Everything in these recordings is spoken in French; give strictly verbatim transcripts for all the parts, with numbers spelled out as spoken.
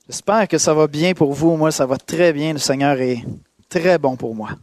J'espère que ça va bien pour vous. Moi, ça va très bien. Le Seigneur est très bon pour moi.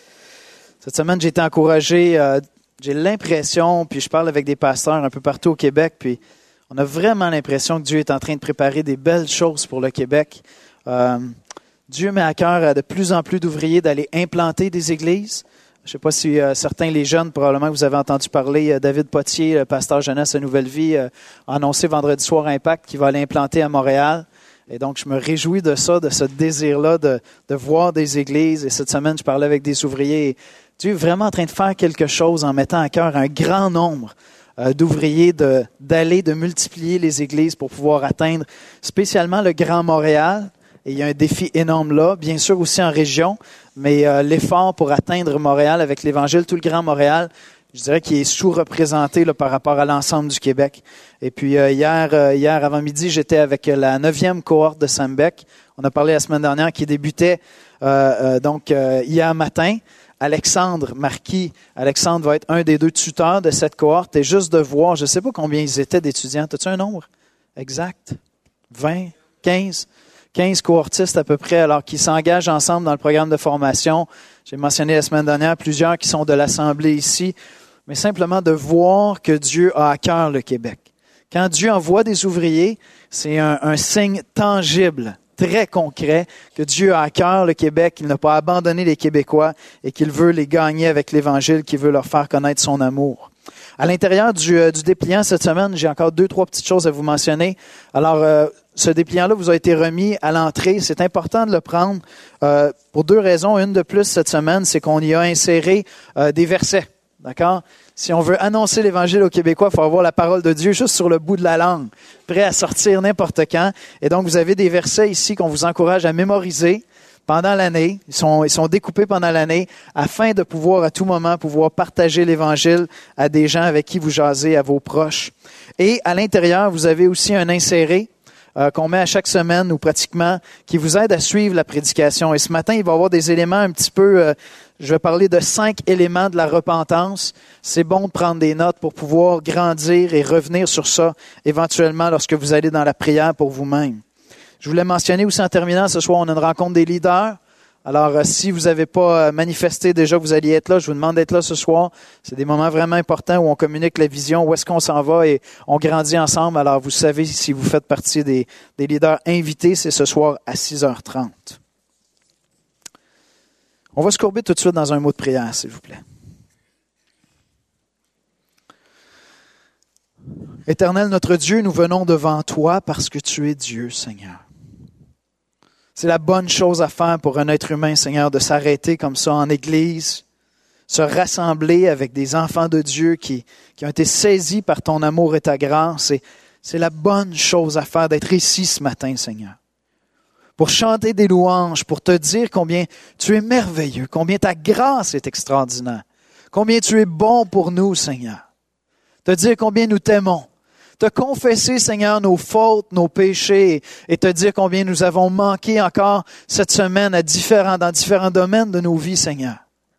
Cette semaine, j'ai été encouragé. Euh, j'ai l'impression, puis je parle avec des pasteurs un peu partout au Québec, puis on a vraiment l'impression que Dieu est en train de préparer des belles choses pour le Québec. Euh, Dieu met à cœur de plus en plus d'ouvriers d'aller implanter des églises. Je ne sais pas si euh, certains, les jeunes, probablement que vous avez entendu parler, euh, David Potier, le pasteur jeunesse à Nouvelle Vie, euh, a annoncé vendredi soir Impact qu'il va aller implanter à Montréal. Et donc, je me réjouis de ça, de ce désir-là de, de voir des églises. Et cette semaine, je parlais avec des ouvriers. Et Dieu est vraiment en train de faire quelque chose en mettant à cœur un grand nombre euh, d'ouvriers de, d'aller, de multiplier les églises pour pouvoir atteindre spécialement le Grand Montréal. Et il y a un défi énorme là, bien sûr aussi en région, mais euh, l'effort pour atteindre Montréal avec l'Évangile, tout le Grand Montréal, je dirais qu'il est sous-représenté là, par rapport à l'ensemble du Québec. Et puis euh, hier, euh, hier avant-midi, j'étais avec la neuvième cohorte de Sambec. On a parlé la semaine dernière qui débutait euh, euh, donc euh, hier matin. Alexandre Marquis, Alexandre va être un des deux tuteurs de cette cohorte. Et juste de voir, je ne sais pas combien ils étaient d'étudiants. As-tu un nombre exact? vingt? quinze? quinze cohortistes à peu près, alors qu'ils s'engagent ensemble dans le programme de formation. J'ai mentionné la semaine dernière plusieurs qui sont de l'Assemblée ici, mais simplement de voir que Dieu a à cœur le Québec. Quand Dieu envoie des ouvriers, c'est un, un signe tangible, très concret, que Dieu a à cœur le Québec, qu'il n'a pas abandonné les Québécois et qu'il veut les gagner avec l'Évangile, qu'il veut leur faire connaître son amour. À l'intérieur du, euh, du dépliant cette semaine, j'ai encore deux, trois petites choses à vous mentionner. Alors, euh, ce dépliant-là vous a été remis à l'entrée. C'est important de le prendre euh, pour deux raisons. Une de plus cette semaine, c'est qu'on y a inséré euh, des versets. D'accord? Si on veut annoncer l'Évangile aux Québécois, il faut avoir la parole de Dieu juste sur le bout de la langue, prêt à sortir n'importe quand. Et donc, vous avez des versets ici qu'on vous encourage à mémoriser pendant l'année. Ils sont, ils sont découpés pendant l'année afin de pouvoir à tout moment pouvoir partager l'Évangile à des gens avec qui vous jasez, à vos proches. Et à l'intérieur, vous avez aussi un inséré euh, qu'on met à chaque semaine ou pratiquement qui vous aide à suivre la prédication. Et ce matin, il va y avoir des éléments un petit peu, euh, je vais parler de cinq éléments de la repentance. C'est bon de prendre des notes pour pouvoir grandir et revenir sur ça éventuellement lorsque vous allez dans la prière pour vous-même. Je voulais mentionner aussi en terminant, ce soir, on a une rencontre des leaders. Alors, euh, si vous n'avez pas euh, manifesté déjà que vous alliez être là, je vous demande d'être là ce soir. C'est des moments vraiment importants où on communique la vision, où est-ce qu'on s'en va et on grandit ensemble. Alors, vous savez, si vous faites partie des, des leaders invités, c'est ce soir à six heures trente. On va se courber tout de suite dans un mot de prière, s'il vous plaît. Éternel notre Dieu, nous venons devant toi parce que tu es Dieu, Seigneur. C'est la bonne chose à faire pour un être humain, Seigneur, de s'arrêter comme ça en Église, se rassembler avec des enfants de Dieu qui, qui ont été saisis par ton amour et ta grâce. Et c'est la bonne chose à faire d'être ici ce matin, Seigneur, pour chanter des louanges, pour te dire combien tu es merveilleux, combien ta grâce est extraordinaire, combien tu es bon pour nous, Seigneur. Te dire combien nous t'aimons. Te confesser, Seigneur, nos fautes, nos péchés, et te dire combien nous avons manqué encore cette semaine à différents, dans différents domaines de nos vies, Seigneur.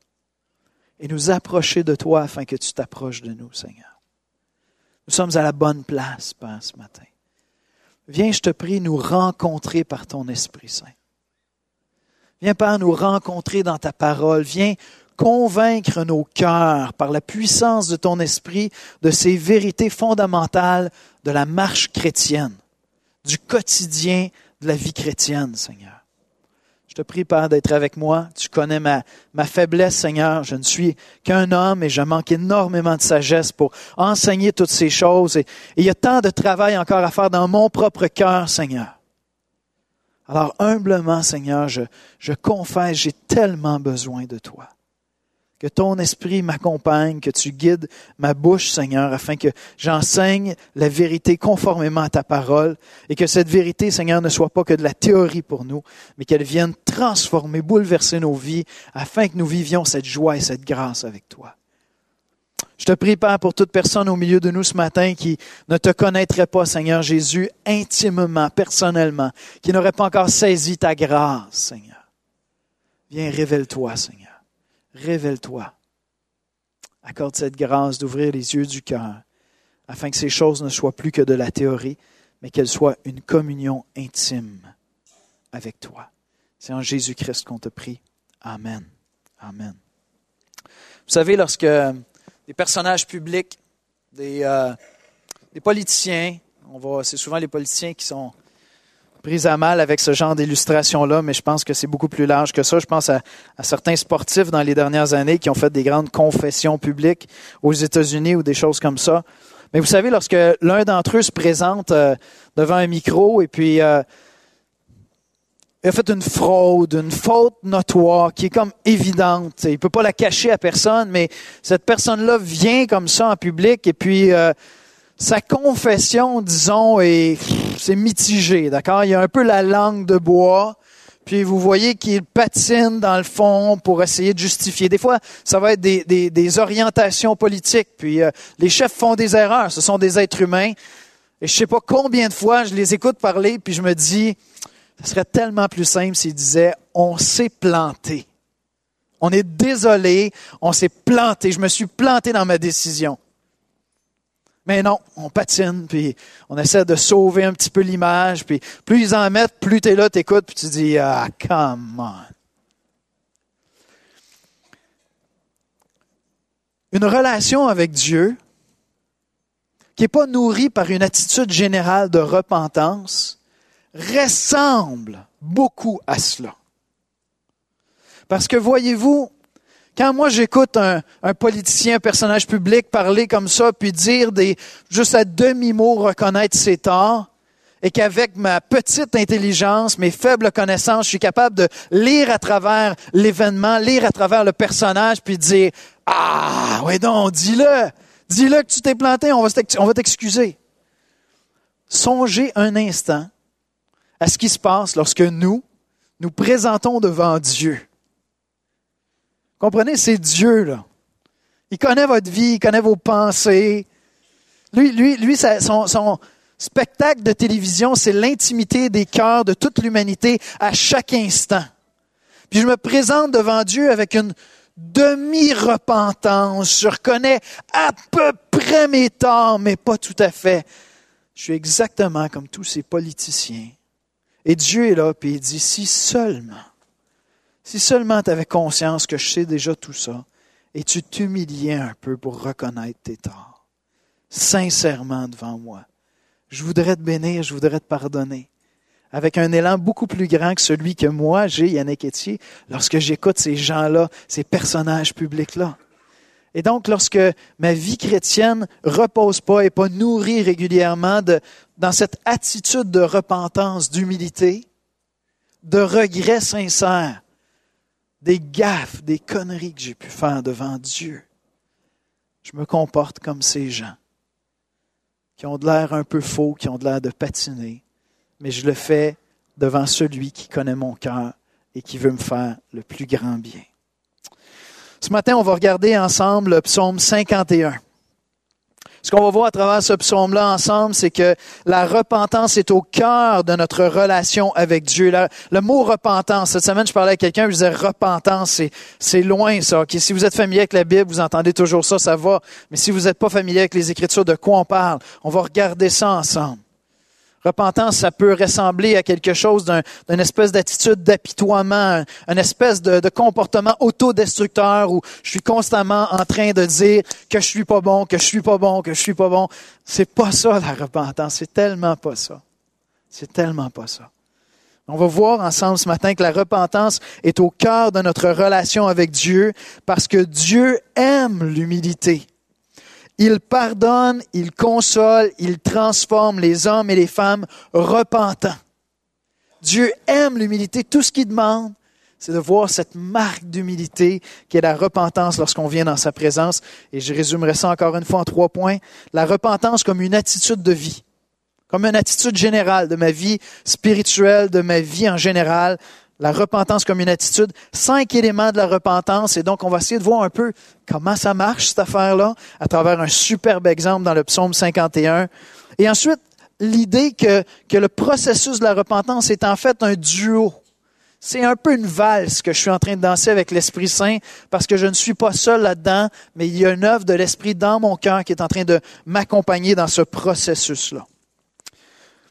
Et nous approcher de toi afin que tu t'approches de nous, Seigneur. Nous sommes à la bonne place, Père, ce matin. Viens, je te prie, nous rencontrer par ton Esprit Saint. Viens, Père, nous rencontrer dans ta parole. Viens convaincre nos cœurs par la puissance de ton esprit de ces vérités fondamentales de la marche chrétienne, du quotidien de la vie chrétienne, Seigneur. Je te prie, Père, d'être avec moi. Tu connais ma, ma faiblesse, Seigneur. Je ne suis qu'un homme et je manque énormément de sagesse pour enseigner toutes ces choses. Et, et il y a tant de travail encore à faire dans mon propre cœur, Seigneur. Alors, humblement, Seigneur, je, je confesse, j'ai tellement besoin de toi. Que ton esprit m'accompagne, que tu guides ma bouche, Seigneur, afin que j'enseigne la vérité conformément à ta parole et que cette vérité, Seigneur, ne soit pas que de la théorie pour nous, mais qu'elle vienne transformer, bouleverser nos vies afin que nous vivions cette joie et cette grâce avec toi. Je te prie, Père, pour toute personne au milieu de nous ce matin qui ne te connaîtrait pas, Seigneur Jésus, intimement, personnellement, qui n'aurait pas encore saisi ta grâce, Seigneur. Viens, révèle-toi, Seigneur. Révèle-toi. Accorde cette grâce d'ouvrir les yeux du cœur afin que ces choses ne soient plus que de la théorie, mais qu'elles soient une communion intime avec toi. C'est en Jésus-Christ qu'on te prie. Amen. Amen. Vous savez, lorsque des personnages publics, des, euh, des politiciens, on va, c'est souvent les politiciens qui sont pris à mal avec ce genre d'illustration-là, mais je pense que c'est beaucoup plus large que ça. Je pense à, à certains sportifs dans les dernières années qui ont fait des grandes confessions publiques aux États-Unis ou des choses comme ça. Mais vous savez, lorsque l'un d'entre eux se présente euh, devant un micro et puis euh, il a fait une fraude, une faute notoire qui est comme évidente. Il ne peut pas la cacher à personne, mais cette personne-là vient comme ça en public et puis euh, sa confession, disons, est, c'est mitigé, d'accord? Il y a un peu la langue de bois, puis vous voyez qu'il patine dans le fond pour essayer de justifier. Des fois, ça va être des, des, des orientations politiques, puis euh, les chefs font des erreurs, ce sont des êtres humains. Et je ne sais pas combien de fois je les écoute parler, puis je me dis... Ce serait tellement plus simple s'il disait « on s'est planté ». On est désolé, on s'est planté, je me suis planté dans ma décision. Mais non, on patine, puis on essaie de sauver un petit peu l'image, puis plus ils en mettent, plus tu es là, tu écoutes, puis tu dis « ah, come on ». Une relation avec Dieu qui n'est pas nourrie par une attitude générale de repentance ressemble beaucoup à cela. Parce que voyez-vous, quand moi j'écoute un, un politicien, un personnage public parler comme ça, puis dire des juste à demi-mot reconnaître ses torts, et qu'avec ma petite intelligence, mes faibles connaissances, je suis capable de lire à travers l'événement, lire à travers le personnage, puis dire « Ah, ouais donc, dis-le, dis-le que tu t'es planté, on va, on va t'excuser. » Songez un instant à ce qui se passe lorsque nous, nous présentons devant Dieu. Comprenez, c'est Dieu, là. Il connaît votre vie, il connaît vos pensées. Lui, lui, lui ça, son, son spectacle de télévision, c'est l'intimité des cœurs de toute l'humanité à chaque instant. Puis je me présente devant Dieu avec une demi-repentance. Je reconnais à peu près mes torts, mais pas tout à fait. Je suis exactement comme tous ces politiciens. Et Dieu est là, puis il dit, si seulement, si seulement tu avais conscience que je sais déjà tout ça, et tu t'humiliais un peu pour reconnaître tes torts, sincèrement devant moi, je voudrais te bénir, je voudrais te pardonner, avec un élan beaucoup plus grand que celui que moi j'ai, Yannick Etier, lorsque j'écoute ces gens-là, ces personnages publics-là. Et donc, lorsque ma vie chrétienne repose pas et pas nourrie régulièrement de, dans cette attitude de repentance, d'humilité, de regret sincère, des gaffes, des conneries que j'ai pu faire devant Dieu, je me comporte comme ces gens qui ont de l'air un peu faux, qui ont de l'air de patiner, mais je le fais devant celui qui connaît mon cœur et qui veut me faire le plus grand bien. Ce matin, on va regarder ensemble le psaume cinquante et un. Ce qu'on va voir à travers ce psaume-là ensemble, c'est que la repentance est au cœur de notre relation avec Dieu. Le, le mot repentance, cette semaine, je parlais à quelqu'un, je disais repentance, c'est, c'est loin ça. Okay? Si vous êtes familier avec la Bible, vous entendez toujours ça, ça va. Mais si vous n'êtes pas familier avec les Écritures, de quoi on parle? On va regarder ça ensemble. Repentance, ça peut ressembler à quelque chose d'un, d'une espèce d'attitude d'apitoiement, une espèce de, de comportement autodestructeur où je suis constamment en train de dire que je suis pas bon, que je suis pas bon, que je suis pas bon. C'est pas ça la repentance, c'est tellement pas ça. C'est tellement pas ça. On va voir ensemble ce matin que la repentance est au cœur de notre relation avec Dieu parce que Dieu aime l'humilité. Il pardonne, il console, il transforme les hommes et les femmes repentants. Dieu aime l'humilité. Tout ce qu'il demande, c'est de voir cette marque d'humilité qui est la repentance lorsqu'on vient dans sa présence. Et je résumerai ça encore une fois en trois points. La repentance comme une attitude de vie, comme une attitude générale de ma vie spirituelle, de ma vie en général. La repentance comme une attitude, cinq éléments de la repentance. Et donc, on va essayer de voir un peu comment ça marche, cette affaire-là, à travers un superbe exemple dans le psaume cinquante et un. Et ensuite, l'idée que, que le processus de la repentance est en fait un duo. C'est un peu une valse que je suis en train de danser avec l'Esprit Saint parce que je ne suis pas seul là-dedans, mais il y a une œuvre de l'Esprit dans mon cœur qui est en train de m'accompagner dans ce processus-là. Vous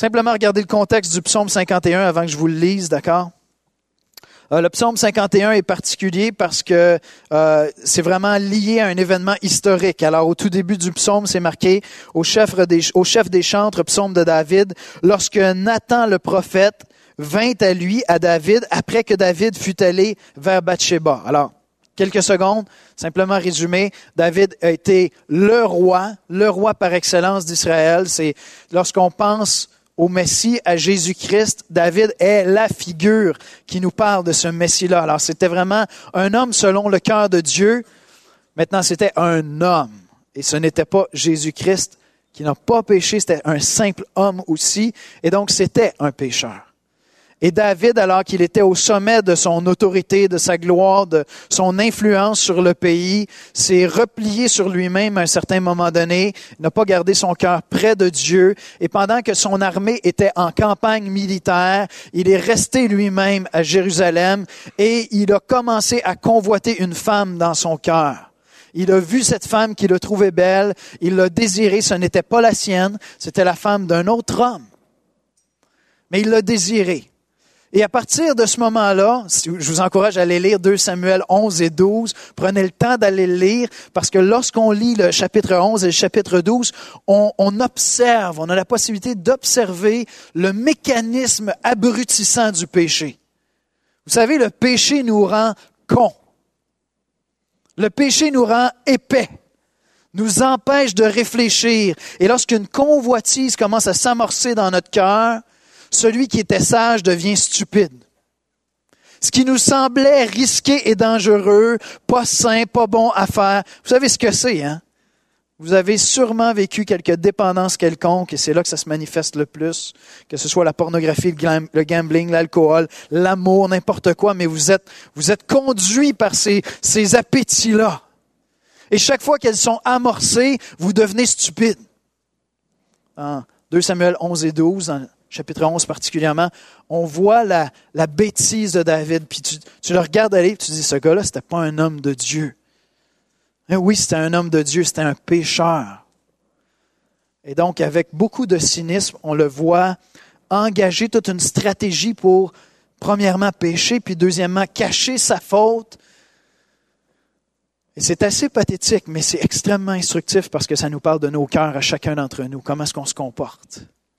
Simplement regarder le contexte du psaume cinquante et un avant que je vous le lise, d'accord? Euh, le psaume cinquante et un est particulier parce que euh, c'est vraiment lié à un événement historique. Alors, au tout début du psaume, c'est marqué au chef des, au chef des chantres, psaume de David, lorsque Nathan le prophète vint à lui, à David, après que David fut allé vers Bathsheba. Alors, quelques secondes, simplement résumé, David a été le roi, le roi par excellence d'Israël. C'est lorsqu'on pense au Messie, à Jésus-Christ, David est la figure qui nous parle de ce Messie-là. Alors, c'était vraiment un homme selon le cœur de Dieu. Maintenant, c'était un homme. Et ce n'était pas Jésus-Christ qui n'a pas péché, c'était un simple homme aussi. Et donc, c'était un pécheur. Et David, alors qu'il était au sommet de son autorité, de sa gloire, de son influence sur le pays, s'est replié sur lui-même à un certain moment donné, n'a pas gardé son cœur près de Dieu. Et pendant que son armée était en campagne militaire, il est resté lui-même à Jérusalem et il a commencé à convoiter une femme dans son cœur. Il a vu cette femme qu'il a trouvée belle, il l'a désirée, ce n'était pas la sienne, c'était la femme d'un autre homme. Mais il l'a désirée. Et à partir de ce moment-là, je vous encourage à aller lire deux Samuel onze et douze. Prenez le temps d'aller le lire parce que lorsqu'on lit le chapitre onze et le chapitre douze, on, on observe, on a la possibilité d'observer le mécanisme abrutissant du péché. Vous savez, le péché nous rend cons. Le péché nous rend épais, nous empêche de réfléchir. Et lorsqu'une convoitise commence à s'amorcer dans notre cœur, celui qui était sage devient stupide. Ce qui nous semblait risqué et dangereux, pas sain, pas bon à faire. Vous savez ce que c'est, hein? Vous avez sûrement vécu quelque dépendance quelconque et c'est là que ça se manifeste le plus, que ce soit la pornographie, le gambling, l'alcool, l'amour, n'importe quoi, mais vous êtes, vous êtes conduit par ces, ces appétits-là. Et chaque fois qu'elles sont amorcées, vous devenez stupide. En deux Samuel onze et douze, dans chapitre onze particulièrement, on voit la, la bêtise de David. Puis tu, tu le regardes aller et tu dis, ce gars-là, c'était pas un homme de Dieu. Et oui, c'était un homme de Dieu, c'était un pécheur. Et donc, avec beaucoup de cynisme, on le voit engager toute une stratégie pour, premièrement, pécher, puis deuxièmement, cacher sa faute. Et c'est assez pathétique, mais c'est extrêmement instructif parce que ça nous parle de nos cœurs à chacun d'entre nous. Comment est-ce qu'on se comporte?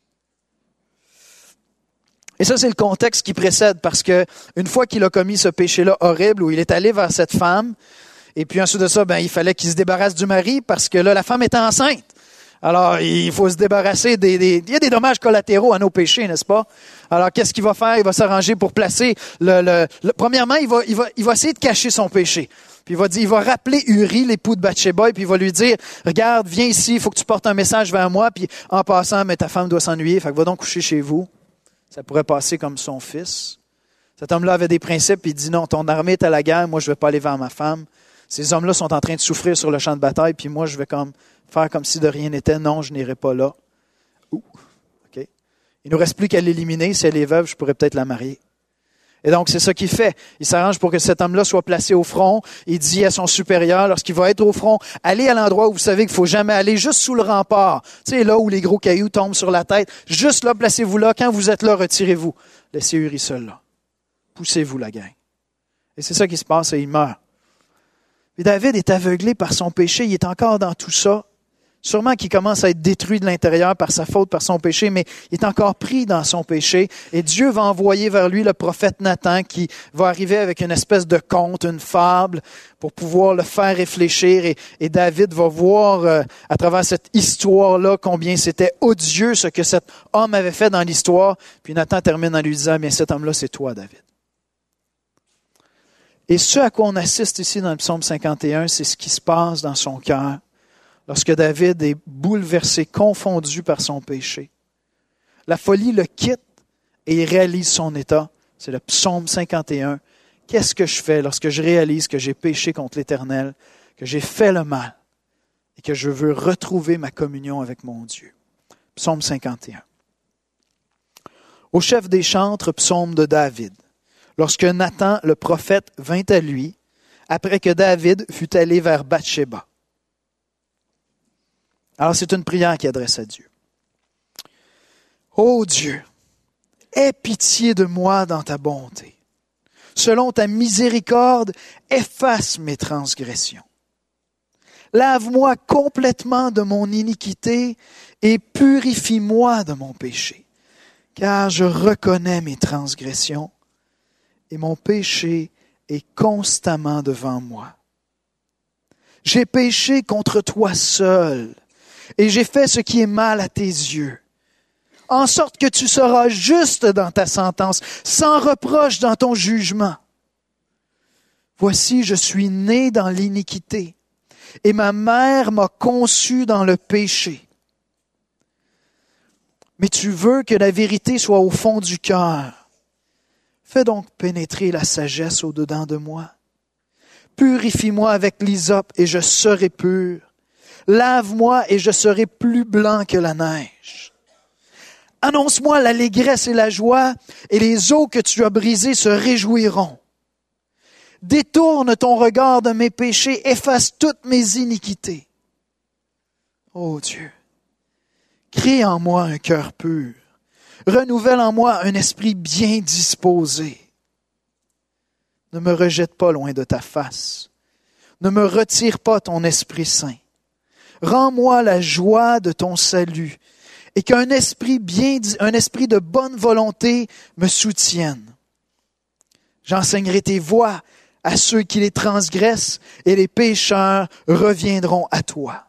Et ça, c'est le contexte qui précède parce que une fois qu'il a commis ce péché-là horrible où il est allé vers cette femme, et puis ensuite de ça, ben, il fallait qu'il se débarrasse du mari parce que là, la femme était enceinte. Alors, il faut se débarrasser des, des... Il y a des dommages collatéraux à nos péchés, n'est-ce pas? Alors, qu'est-ce qu'il va faire? Il va s'arranger pour placer le... le, le... Premièrement, il va, il, va, il va essayer de cacher son péché. Puis il va dire, il va rappeler Uri, l'époux de Bathsheba, et puis il va lui dire, regarde, viens ici, il faut que tu portes un message vers moi, puis en passant, mais ta femme doit s'ennuyer, fait que va donc coucher chez vous. Ça pourrait passer comme son fils. Cet homme-là avait des principes, puis il dit, non, ton armée est à la guerre, moi je ne vais pas aller vers ma femme. Ces hommes-là sont en train de souffrir sur le champ de bataille, puis moi je vais comme faire comme si de rien n'était. Non, je n'irai pas là. Ouh, OK. Il ne nous reste plus qu'à l'éliminer. Si elle est veuve, je pourrais peut-être la marier. Et donc, c'est ça qu'il fait. Il s'arrange pour que cet homme-là soit placé au front. Il dit à son supérieur, lorsqu'il va être au front, allez à l'endroit où vous savez qu'il ne faut jamais aller, juste sous le rempart. Tu sais, là où les gros cailloux tombent sur la tête. Juste là, placez-vous là. Quand vous êtes là, retirez-vous. Laissez Uri seul là. Poussez-vous la gang. Et c'est ça qui se passe et il meurt. Et David est aveuglé par son péché. Il est encore dans tout ça. Sûrement qu'il commence à être détruit de l'intérieur par sa faute, par son péché, mais il est encore pris dans son péché. Et Dieu va envoyer vers lui le prophète Nathan qui va arriver avec une espèce de conte, une fable, pour pouvoir le faire réfléchir. Et, et David va voir euh, à travers cette histoire-là combien c'était odieux ce que cet homme avait fait dans l'histoire. Puis Nathan termine en lui disant, bien cet homme-là, c'est toi, David. Et ce à quoi on assiste ici dans le psaume cinquante et un, c'est ce qui se passe dans son cœur lorsque David est bouleversé, confondu par son péché. La folie le quitte et il réalise son état. C'est le psaume cinquante et un. Qu'est-ce que je fais lorsque je réalise que j'ai péché contre l'Éternel, que j'ai fait le mal et que je veux retrouver ma communion avec mon Dieu? Psaume cinquante et un. Au chef des chantres, psaume de David. Lorsque Nathan, le prophète, vint à lui, après que David fut allé vers Bathsheba. Alors, c'est une prière qu'il adresse à Dieu. Ô Dieu, aie pitié de moi dans ta bonté. Selon ta miséricorde, efface mes transgressions. Lave-moi complètement de mon iniquité et purifie-moi de mon péché, car je reconnais mes transgressions et mon péché est constamment devant moi. J'ai péché contre toi seul et j'ai fait ce qui est mal à tes yeux, en sorte que tu seras juste dans ta sentence, sans reproche dans ton jugement. Voici, je suis né dans l'iniquité, et ma mère m'a conçu dans le péché. Mais tu veux que la vérité soit au fond du cœur. Fais donc pénétrer la sagesse au-dedans de moi. Purifie-moi avec l'hysope et je serai pur. Lave-moi et je serai plus blanc que la neige. Annonce-moi l'allégresse et la joie, et les eaux que tu as brisées se réjouiront. Détourne ton regard de mes péchés, efface toutes mes iniquités. Ô Dieu, crée en moi un cœur pur, renouvelle en moi un esprit bien disposé. Ne me rejette pas loin de ta face, ne me retire pas ton Esprit Saint. Rends-moi la joie de ton salut, et qu'un esprit bien, un esprit de bonne volonté me soutienne. J'enseignerai tes voies à ceux qui les transgressent, et les pécheurs reviendront à toi.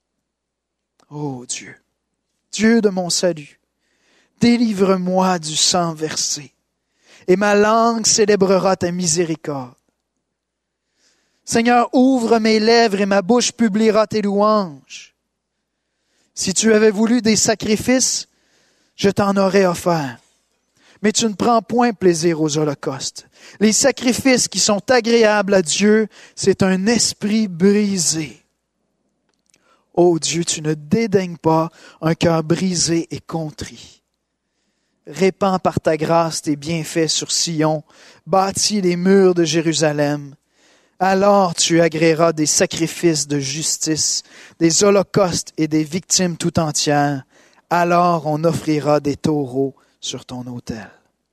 Ô Dieu, Dieu de mon salut, délivre-moi du sang versé, et ma langue célébrera ta miséricorde. Seigneur, ouvre mes lèvres et ma bouche publiera tes louanges. Si tu avais voulu des sacrifices, je t'en aurais offert. Mais tu ne prends point plaisir aux holocaustes. Les sacrifices qui sont agréables à Dieu, c'est un esprit brisé. Ô Dieu, tu ne dédaignes pas un cœur brisé et contrit. Répands par ta grâce tes bienfaits sur Sion, bâtis les murs de Jérusalem. Alors tu agréeras des sacrifices de justice, des holocaustes et des victimes tout entières. Alors on offrira des taureaux sur ton autel.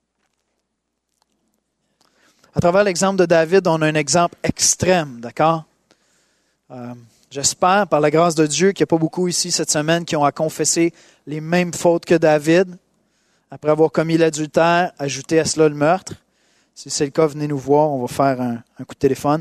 À travers l'exemple de David, on a un exemple extrême, d'accord? Euh, j'espère, par la grâce de Dieu, qu'il n'y a pas beaucoup ici cette semaine qui ont à confesser les mêmes fautes que David, après avoir commis l'adultère, ajouté à cela le meurtre. Si c'est le cas, venez nous voir, on va faire un, un coup de téléphone.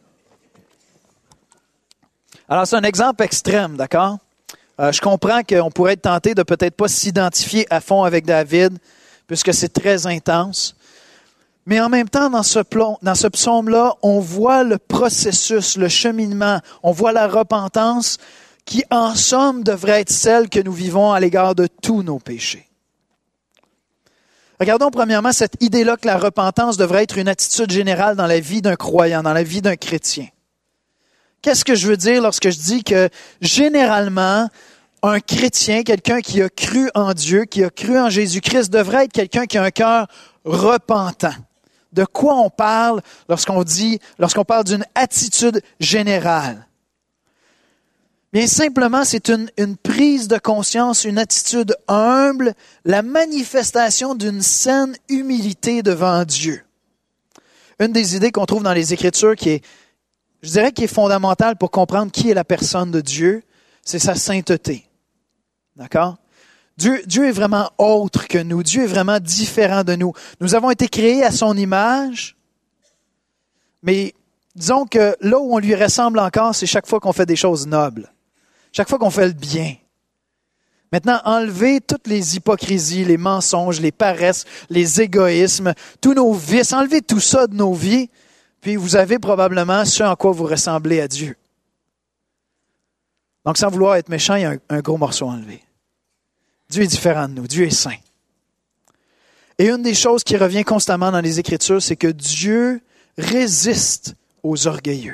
Alors, c'est un exemple extrême, d'accord? Euh, je comprends qu'on pourrait être tenté de peut-être pas s'identifier à fond avec David, puisque c'est très intense. Mais en même temps, dans ce, plomb, dans ce psaume-là, on voit le processus, le cheminement, on voit la repentance qui, en somme, devrait être celle que nous vivons à l'égard de tous nos péchés. Regardons premièrement cette idée-là que la repentance devrait être une attitude générale dans la vie d'un croyant, dans la vie d'un chrétien. Qu'est-ce que je veux dire lorsque je dis que généralement, un chrétien, quelqu'un qui a cru en Dieu, qui a cru en Jésus-Christ, devrait être quelqu'un qui a un cœur repentant. De quoi on parle lorsqu'on dit, lorsqu'on parle d'une attitude générale? Bien simplement, c'est une, une prise de conscience, une attitude humble, la manifestation d'une saine humilité devant Dieu. Une des idées qu'on trouve dans les Écritures qui est, je dirais, qui est fondamentale pour comprendre qui est la personne de Dieu, c'est sa sainteté. D'accord? Dieu, Dieu est vraiment autre que nous. Dieu est vraiment différent de nous. Nous avons été créés à son image, mais disons que là où on lui ressemble encore, c'est chaque fois qu'on fait des choses nobles. Chaque fois qu'on fait le bien. Maintenant, enlevez toutes les hypocrisies, les mensonges, les paresses, les égoïsmes, tous nos vices, enlevez tout ça de nos vies, puis vous avez probablement ce en quoi vous ressemblez à Dieu. Donc, sans vouloir être méchant, il y a un, un gros morceau à enlever. Dieu est différent de nous. Dieu est saint. Et une des choses qui revient constamment dans les Écritures, c'est que Dieu résiste aux orgueilleux.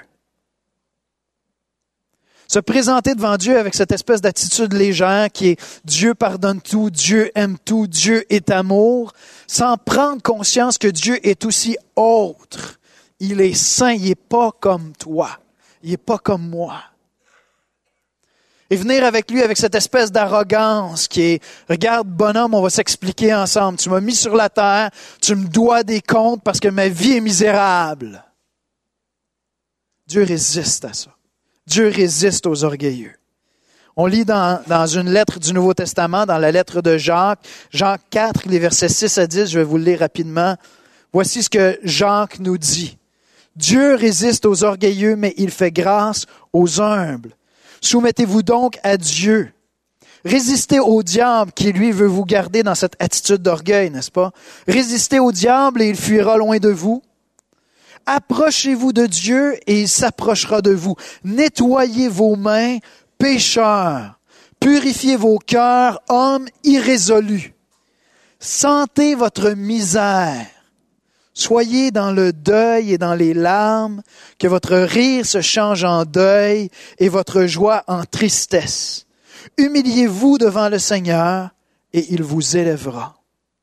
Se présenter devant Dieu avec cette espèce d'attitude légère qui est Dieu pardonne tout, Dieu aime tout, Dieu est amour, sans prendre conscience que Dieu est aussi autre. Il est saint, il n'est pas comme toi, il n'est pas comme moi. Et venir avec lui avec cette espèce d'arrogance qui est, regarde bonhomme, on va s'expliquer ensemble. Tu m'as mis sur la terre, tu me dois des comptes parce que ma vie est misérable. Dieu résiste à ça. Dieu résiste aux orgueilleux. On lit dans, dans une lettre du Nouveau Testament, dans la lettre de Jacques, Jacques quatre, les versets six à dix, je vais vous le lire rapidement. Voici ce que Jacques nous dit. Dieu résiste aux orgueilleux, mais il fait grâce aux humbles. Soumettez-vous donc à Dieu. Résistez au diable qui, lui, veut vous garder dans cette attitude d'orgueil, n'est-ce pas? Résistez au diable et il fuira loin de vous. Approchez-vous de Dieu et il s'approchera de vous. Nettoyez vos mains, pécheurs. Purifiez vos cœurs, hommes irrésolus. Sentez votre misère. Soyez dans le deuil et dans les larmes, que votre rire se change en deuil et votre joie en tristesse. Humiliez-vous devant le Seigneur et il vous élèvera.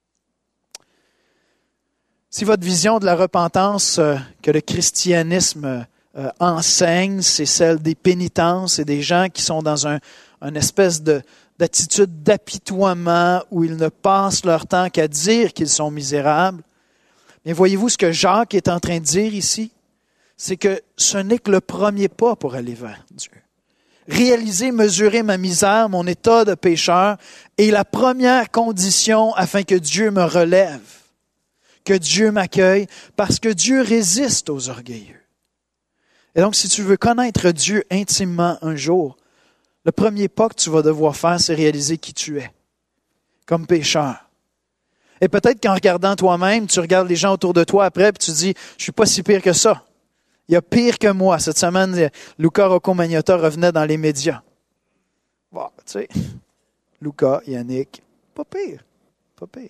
Si votre vision de la repentance euh, que le christianisme euh, enseigne, c'est celle des pénitences et des gens qui sont dans un, une espèce de, d'attitude d'apitoiement où ils ne passent leur temps qu'à dire qu'ils sont misérables, mais voyez-vous ce que Jacques est en train de dire ici? C'est que ce n'est que le premier pas pour aller vers Dieu. Réaliser, mesurer ma misère, mon état de pécheur est la première condition afin que Dieu me relève, que Dieu m'accueille, parce que Dieu résiste aux orgueilleux. Et donc, si tu veux connaître Dieu intimement un jour, le premier pas que tu vas devoir faire, c'est réaliser qui tu es, comme pécheur. Et peut-être qu'en regardant toi-même, tu regardes les gens autour de toi après et tu dis, je suis pas si pire que ça. Il y a pire que moi. Cette semaine, Luca Rocco Magnotta revenait dans les médias. Bon, tu sais, Luca, Yannick, pas pire, pas pire.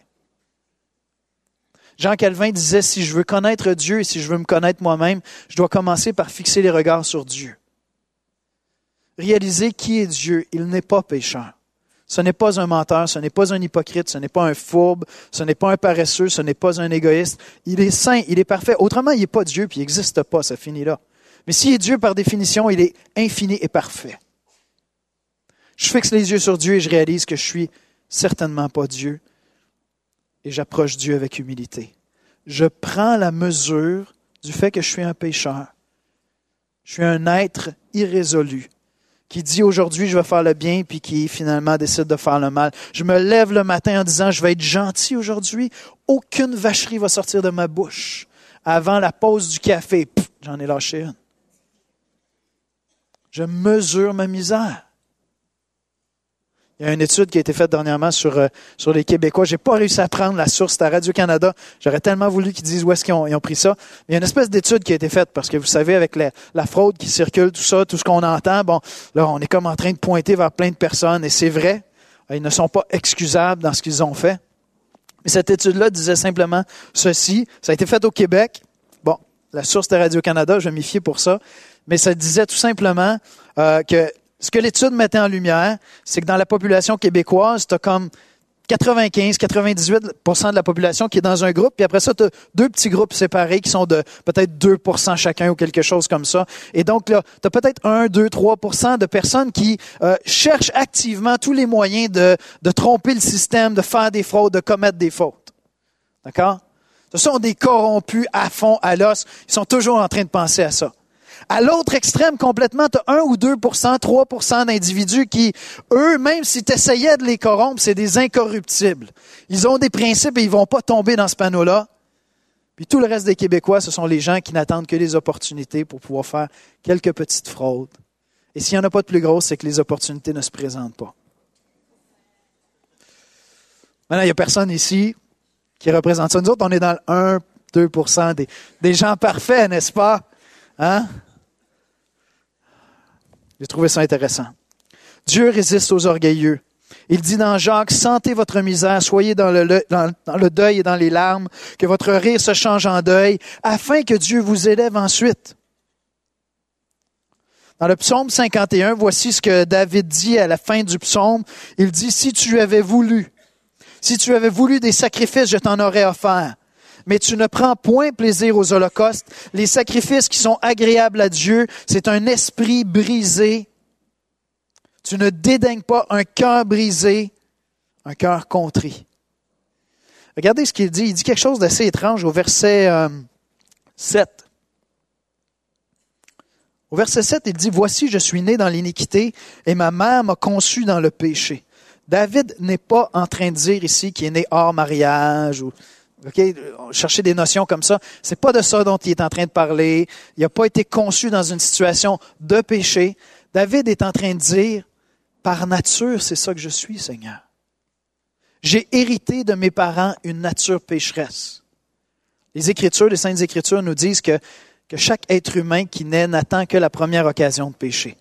Jean Calvin disait, si je veux connaître Dieu et si je veux me connaître moi-même, je dois commencer par fixer les regards sur Dieu. Réaliser qui est Dieu, il n'est pas pécheur. Ce n'est pas un menteur, ce n'est pas un hypocrite, ce n'est pas un fourbe, ce n'est pas un paresseux, ce n'est pas un égoïste. Il est saint, il est parfait. Autrement, il n'est pas Dieu, puis il n'existe pas, ça finit là. Mais s'il est Dieu, par définition, il est infini et parfait. Je fixe les yeux sur Dieu et je réalise que je suis certainement pas Dieu. Et j'approche Dieu avec humilité. Je prends la mesure du fait que je suis un pécheur. Je suis un être irrésolu, qui dit aujourd'hui je vais faire le bien puis qui finalement décide de faire le mal. Je me lève le matin en disant je vais être gentil aujourd'hui. Aucune vacherie va sortir de ma bouche. Avant la pause du café, pff, j'en ai lâché une. Je mesure ma misère. Il y a une étude qui a été faite dernièrement sur, euh, sur les Québécois. J'ai pas réussi à prendre la source, c'était Radio-Canada. J'aurais tellement voulu qu'ils disent où est-ce qu'ils ont, ils ont pris ça. Mais il y a une espèce d'étude qui a été faite parce que vous savez, avec la, la fraude qui circule, tout ça, tout ce qu'on entend, bon, là, on est comme en train de pointer vers plein de personnes et c'est vrai. Ils ne sont pas excusables dans ce qu'ils ont fait. Mais cette étude-là disait simplement ceci. Ça a été fait au Québec. Bon, la source de Radio-Canada, je vais m'y fier pour ça. Mais ça disait tout simplement euh, que ce que l'étude mettait en lumière, c'est que dans la population québécoise, tu as comme quatre-vingt-quinze à quatre-vingt-dix-huit pour cent de la population qui est dans un groupe, puis après ça, tu as deux petits groupes séparés qui sont de peut-être deux pour cent chacun ou quelque chose comme ça. Et donc là, tu as peut-être un, deux, trois pour cent de personnes qui euh, cherchent activement tous les moyens de, de tromper le système, de faire des fraudes, de commettre des fautes. D'accord? Ce sont des corrompus à fond, à l'os. Ils sont toujours en train de penser à ça. À l'autre extrême, complètement, tu as un ou deux pour cent, trois pour cent d'individus qui, eux, même si tu essayais de les corrompre, c'est des incorruptibles. Ils ont des principes et ils vont pas tomber dans ce panneau-là. Puis tout le reste des Québécois, ce sont les gens qui n'attendent que les opportunités pour pouvoir faire quelques petites fraudes. Et s'il n'y en a pas de plus grosses, c'est que les opportunités ne se présentent pas. Maintenant, il n'y a personne ici qui représente ça. Nous autres, on est dans le un à deux pour cent des, des gens parfaits, n'est-ce pas? Hein? J'ai trouvé ça intéressant. Dieu résiste aux orgueilleux. Il dit dans Jacques, sentez votre misère, soyez dans le, dans, dans le deuil et dans les larmes, que votre rire se change en deuil, afin que Dieu vous élève ensuite. Dans le psaume cinquante et un, voici ce que David dit à la fin du psaume. Il dit, si tu avais voulu, si tu avais voulu des sacrifices, je t'en aurais offert. Mais tu ne prends point plaisir aux holocaustes. Les sacrifices qui sont agréables à Dieu, c'est un esprit brisé. Tu ne dédaignes pas un cœur brisé, un cœur contrit. Regardez ce qu'il dit. Il dit quelque chose d'assez étrange au verset euh, sept. Au verset sept, il dit, « Voici, je suis né dans l'iniquité et ma mère m'a conçu dans le péché. » David n'est pas en train de dire ici qu'il est né hors mariage ou okay, chercher des notions comme ça. C'est pas de ça dont il est en train de parler. Il n'a pas été conçu dans une situation de péché. David est en train de dire, par nature, c'est ça que je suis, Seigneur. J'ai hérité de mes parents une nature pécheresse. Les Écritures, les Saintes Écritures nous disent que que chaque être humain qui naît n'attend que la première occasion de pécher.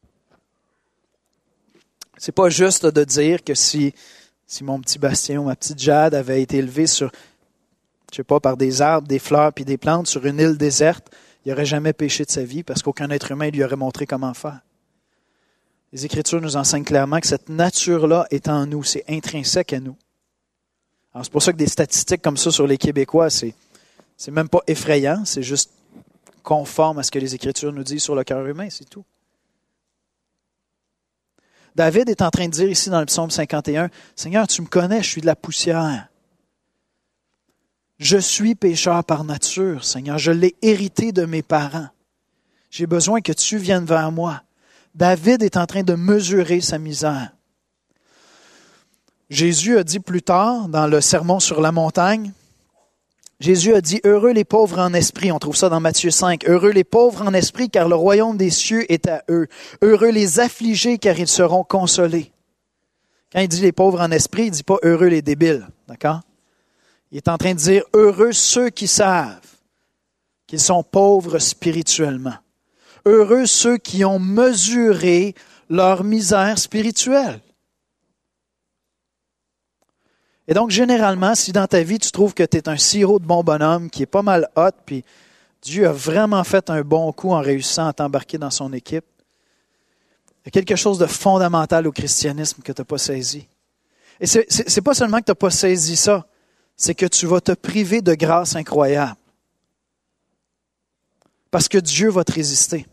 C'est pas juste de dire que si, si mon petit Bastien ou ma petite Jade avait été élevé sur, je sais pas, par des arbres, des fleurs puis des plantes sur une île déserte, il n'aurait jamais péché de sa vie parce qu'aucun être humain lui aurait montré comment faire. Les Écritures nous enseignent clairement que cette nature-là est en nous, c'est intrinsèque à nous. Alors c'est pour ça que des statistiques comme ça sur les Québécois, c'est, c'est même pas effrayant, c'est juste conforme à ce que les Écritures nous disent sur le cœur humain, c'est tout. David est en train de dire ici dans le psaume cinquante et un, « Seigneur, tu me connais, je suis de la poussière. Je suis pécheur par nature, Seigneur. Je l'ai hérité de mes parents. J'ai besoin que tu viennes vers moi. » David est en train de mesurer sa misère. Jésus a dit plus tard, dans le Sermon sur la montagne, Jésus a dit, « Heureux les pauvres en esprit », on trouve ça dans Matthieu cinq, « Heureux les pauvres en esprit, car le royaume des cieux est à eux. Heureux les affligés, car ils seront consolés. » Quand il dit les pauvres en esprit, il ne dit pas « heureux les débiles », d'accord? Il est en train de dire « Heureux ceux qui savent qu'ils sont pauvres spirituellement. Heureux ceux qui ont mesuré leur misère spirituelle. » Et donc, généralement, si dans ta vie, tu trouves que tu es un sirop de bon bonhomme qui est pas mal hot, puis Dieu a vraiment fait un bon coup en réussissant à t'embarquer dans son équipe, il y a quelque chose de fondamental au christianisme que tu n'as pas saisi. Et c'est, c'est, c'est pas seulement que tu n'as pas saisi ça, c'est que tu vas te priver de grâce incroyable. Parce que Dieu va te résister.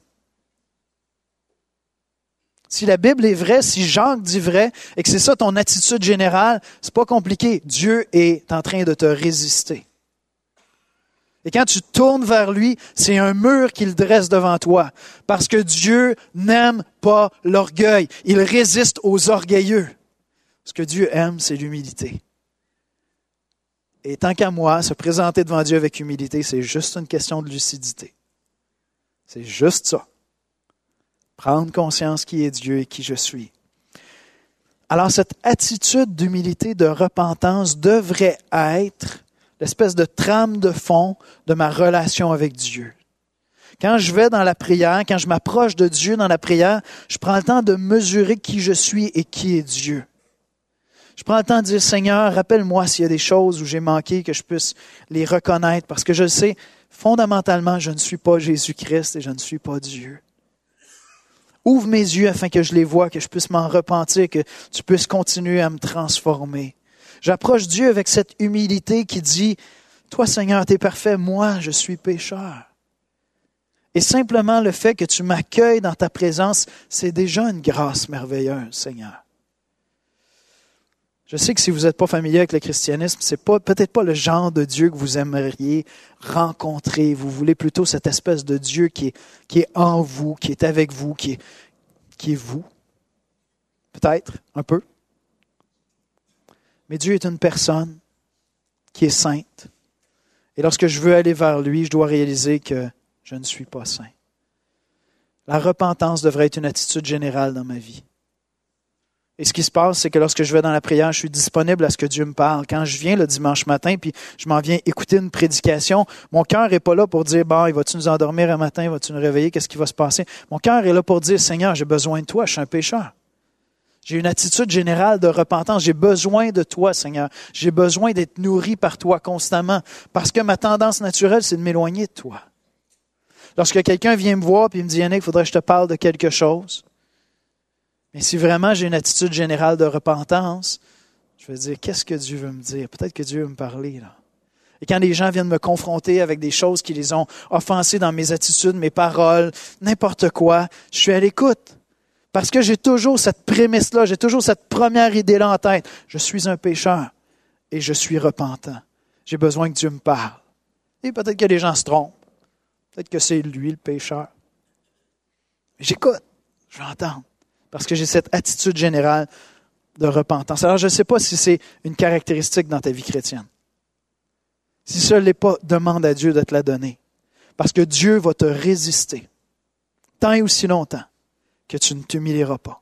Si la Bible est vraie, si Jacques dit vrai, et que c'est ça ton attitude générale, c'est pas compliqué. Dieu est en train de te résister. Et quand tu tournes vers lui, c'est un mur qu'il dresse devant toi. Parce que Dieu n'aime pas l'orgueil. Il résiste aux orgueilleux. Ce que Dieu aime, c'est l'humilité. Et tant qu'à moi, se présenter devant Dieu avec humilité, c'est juste une question de lucidité. C'est juste ça. Prendre conscience qui est Dieu et qui je suis. Alors, cette attitude d'humilité, de repentance devrait être l'espèce de trame de fond de ma relation avec Dieu. Quand je vais dans la prière, quand je m'approche de Dieu dans la prière, je prends le temps de mesurer qui je suis et qui est Dieu. Je prends le temps de dire, Seigneur, rappelle-moi s'il y a des choses où j'ai manqué, que je puisse les reconnaître, parce que je le sais, fondamentalement, je ne suis pas Jésus-Christ et je ne suis pas Dieu. Ouvre mes yeux afin que je les voie, que je puisse m'en repentir, que tu puisses continuer à me transformer. J'approche Dieu avec cette humilité qui dit, « Toi, Seigneur, tu es parfait, moi, je suis pécheur. » Et simplement le fait que tu m'accueilles dans ta présence, c'est déjà une grâce merveilleuse, Seigneur. Je sais que si vous n'êtes pas familier avec le christianisme, c'est pas, peut-être pas le genre de Dieu que vous aimeriez rencontrer. Vous voulez plutôt cette espèce de Dieu qui est, qui est en vous, qui est avec vous, qui est, qui est vous. Peut-être, un peu. Mais Dieu est une personne qui est sainte. Et lorsque je veux aller vers lui, je dois réaliser que je ne suis pas saint. La repentance devrait être une attitude générale dans ma vie. Et ce qui se passe, c'est que lorsque je vais dans la prière, je suis disponible à ce que Dieu me parle. Quand je viens le dimanche matin, puis je m'en viens écouter une prédication, mon cœur n'est pas là pour dire, bon, vas-tu nous endormir un matin, vas-tu nous réveiller, qu'est-ce qui va se passer? Mon cœur est là pour dire, Seigneur, j'ai besoin de toi, je suis un pécheur. J'ai une attitude générale de repentance. J'ai besoin de toi, Seigneur. J'ai besoin d'être nourri par toi constamment, parce que ma tendance naturelle, c'est de m'éloigner de toi. Lorsque quelqu'un vient me voir et me dit, Yannick, il faudrait que je te parle de quelque chose, mais si vraiment j'ai une attitude générale de repentance, je vais dire, qu'est-ce que Dieu veut me dire? Peut-être que Dieu veut me parler, là. Et quand les gens viennent me confronter avec des choses qui les ont offensés dans mes attitudes, mes paroles, n'importe quoi, je suis à l'écoute. Parce que j'ai toujours cette prémisse-là, j'ai toujours cette première idée-là en tête. Je suis un pécheur et je suis repentant. J'ai besoin que Dieu me parle. Et peut-être que les gens se trompent. Peut-être que c'est lui le pécheur. Mais j'écoute, je vais entendre. Parce que j'ai cette attitude générale de repentance. Alors je ne sais pas si c'est une caractéristique dans ta vie chrétienne. Si ce n'est pas, demande à Dieu de te la donner. Parce que Dieu va te résister tant et aussi longtemps que tu ne t'humilieras pas.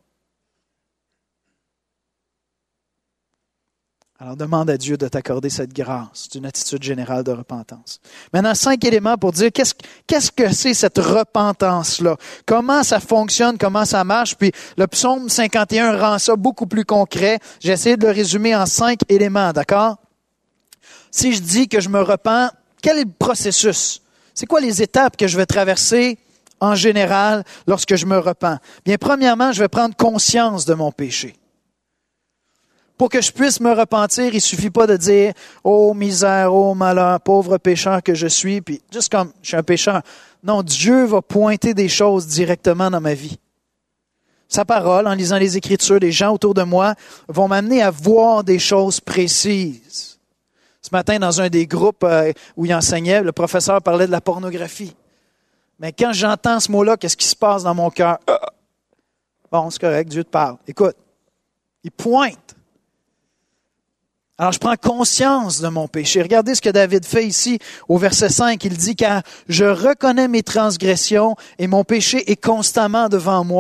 Alors demande à Dieu de t'accorder cette grâce d'une attitude générale de repentance. Maintenant, cinq éléments pour dire qu'est-ce, qu'est-ce que c'est cette repentance-là? Comment ça fonctionne, comment ça marche? Puis le psaume cinquante et un rend ça beaucoup plus concret. J'ai essayé de le résumer en cinq éléments, d'accord? Si je dis que je me repens, quel est le processus? C'est quoi les étapes que je vais traverser en général lorsque je me repens? Bien, premièrement, je vais prendre conscience de mon péché. Pour que je puisse me repentir, il suffit pas de dire « Oh misère, oh malheur, pauvre pécheur que je suis », puis juste comme je suis un pécheur. Non, Dieu va pointer des choses directement dans ma vie. Sa parole, en lisant les Écritures, les gens autour de moi vont m'amener à voir des choses précises. Ce matin, dans un des groupes où il enseignait, le professeur parlait de la pornographie. Mais quand j'entends ce mot-là, qu'est-ce qui se passe dans mon cœur? Bon, c'est correct, Dieu te parle. Écoute, il pointe. Alors, je prends conscience de mon péché. Regardez ce que David fait ici au verset cinq. Il dit « Car je reconnais mes transgressions et mon péché est constamment devant moi. »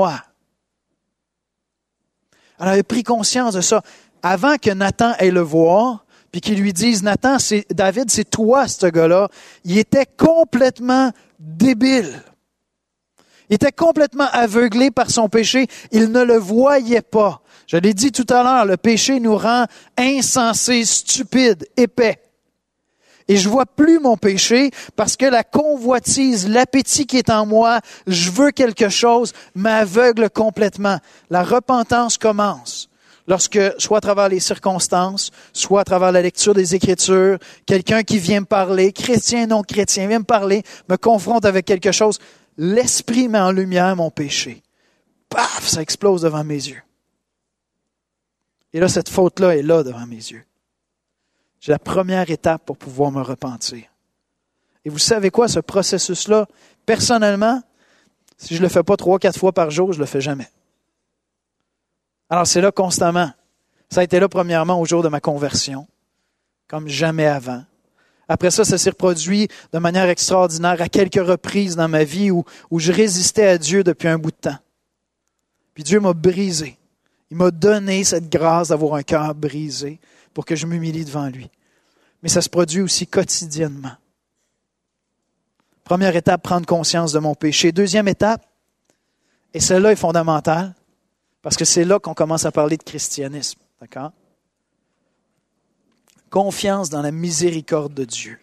Alors, il a pris conscience de ça. Avant que Nathan aille le voir, puis qu'il lui dise « Nathan, c'est, David, c'est toi, ce gars-là. » Il était complètement débile. Il était complètement aveuglé par son péché. Il ne le voyait pas. Je l'ai dit tout à l'heure, le péché nous rend insensés, stupides, épais. Et je vois plus mon péché parce que la convoitise, l'appétit qui est en moi, je veux quelque chose, m'aveugle complètement. La repentance commence lorsque, soit à travers les circonstances, soit à travers la lecture des Écritures, quelqu'un qui vient me parler, chrétien, non chrétien, vient me parler, me confronte avec quelque chose. L'Esprit met en lumière mon péché. Paf, ça explose devant mes yeux. Et là, cette faute-là est là devant mes yeux. J'ai la première étape pour pouvoir me repentir. Et vous savez quoi, ce processus-là, personnellement, si je ne le fais pas trois, quatre fois par jour, je ne le fais jamais. Alors, c'est là constamment. Ça a été là, premièrement, au jour de ma conversion, comme jamais avant. Après ça, ça s'est reproduit de manière extraordinaire à quelques reprises dans ma vie où, où je résistais à Dieu depuis un bout de temps. Puis Dieu m'a brisé. Il m'a donné cette grâce d'avoir un cœur brisé pour que je m'humilie devant lui. Mais ça se produit aussi quotidiennement. Première étape, prendre conscience de mon péché. Deuxième étape, et celle-là est fondamentale, parce que c'est là qu'on commence à parler de christianisme. D'accord? Confiance dans la miséricorde de Dieu.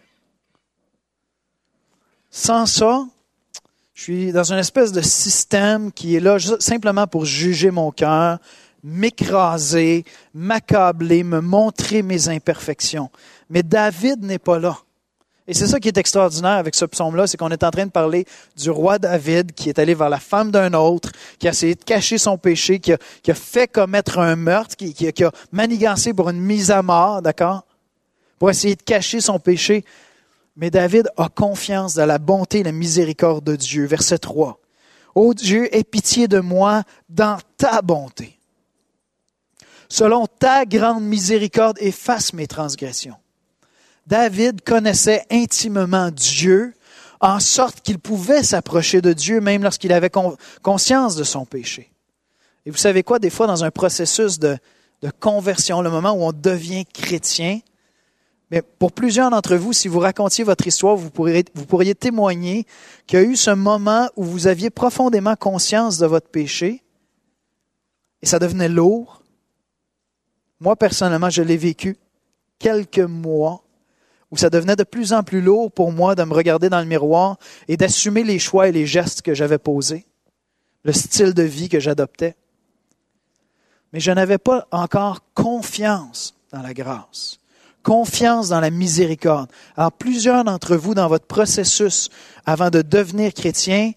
Sans ça, je suis dans une espèce de système qui est là simplement pour juger mon cœur, m'écraser, m'accabler, me montrer mes imperfections. Mais David n'est pas là. Et c'est ça qui est extraordinaire avec ce psaume-là, c'est qu'on est en train de parler du roi David qui est allé vers la femme d'un autre, qui a essayé de cacher son péché, qui a, qui a fait commettre un meurtre, qui, qui, qui a manigancé pour une mise à mort, d'accord? Pour essayer de cacher son péché. Mais David a confiance dans la bonté et la miséricorde de Dieu. Verset trois. « Ô Dieu, aie pitié de moi dans ta bonté. Selon ta grande miséricorde, efface mes transgressions. » David connaissait intimement Dieu, en sorte qu'il pouvait s'approcher de Dieu, même lorsqu'il avait con- conscience de son péché. Et vous savez quoi, des fois, dans un processus de, de conversion, le moment où on devient chrétien, mais pour plusieurs d'entre vous, si vous racontiez votre histoire, vous pourriez, vous pourriez témoigner qu'il y a eu ce moment où vous aviez profondément conscience de votre péché, et ça devenait lourd. Moi, personnellement, je l'ai vécu quelques mois où ça devenait de plus en plus lourd pour moi de me regarder dans le miroir et d'assumer les choix et les gestes que j'avais posés, le style de vie que j'adoptais. Mais je n'avais pas encore confiance dans la grâce, confiance dans la miséricorde. Alors, plusieurs d'entre vous, dans votre processus, avant de devenir chrétien,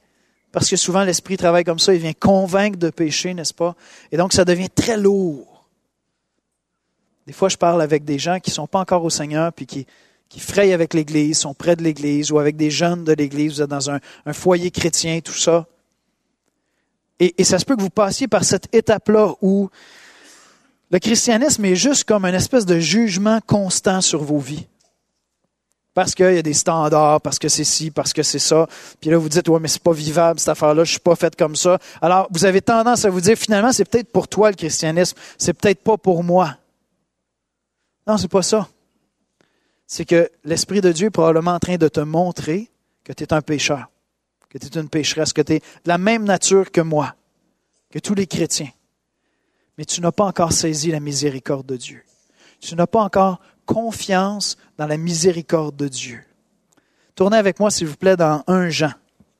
Parce que souvent, l'Esprit travaille comme ça, il vient convaincre de péché, n'est-ce pas? Et donc, ça devient très lourd. Des fois, je parle avec des gens qui ne sont pas encore au Seigneur, puis qui, qui frayent avec l'Église, sont près de l'Église, ou avec des jeunes de l'Église, vous êtes dans un, un foyer chrétien, tout ça. Et, et ça se peut que vous passiez par cette étape-là où le christianisme est juste comme une espèce de jugement constant sur vos vies. Parce qu'il y a des standards, parce que c'est ci, parce que c'est ça. Puis là, vous dites, ouais, mais c'est pas vivable, cette affaire-là, je suis pas faite comme ça. Alors, vous avez tendance à vous dire, finalement, c'est peut-être pour toi le christianisme, c'est peut-être pas pour moi. Non, c'est pas ça. C'est que l'Esprit de Dieu est probablement en train de te montrer que tu es un pécheur, que tu es une pécheresse, que tu es de la même nature que moi, que tous les chrétiens. Mais tu n'as pas encore saisi la miséricorde de Dieu. Tu n'as pas encore confiance dans la miséricorde de Dieu. Tournez avec moi, s'il vous plaît, dans un Jean.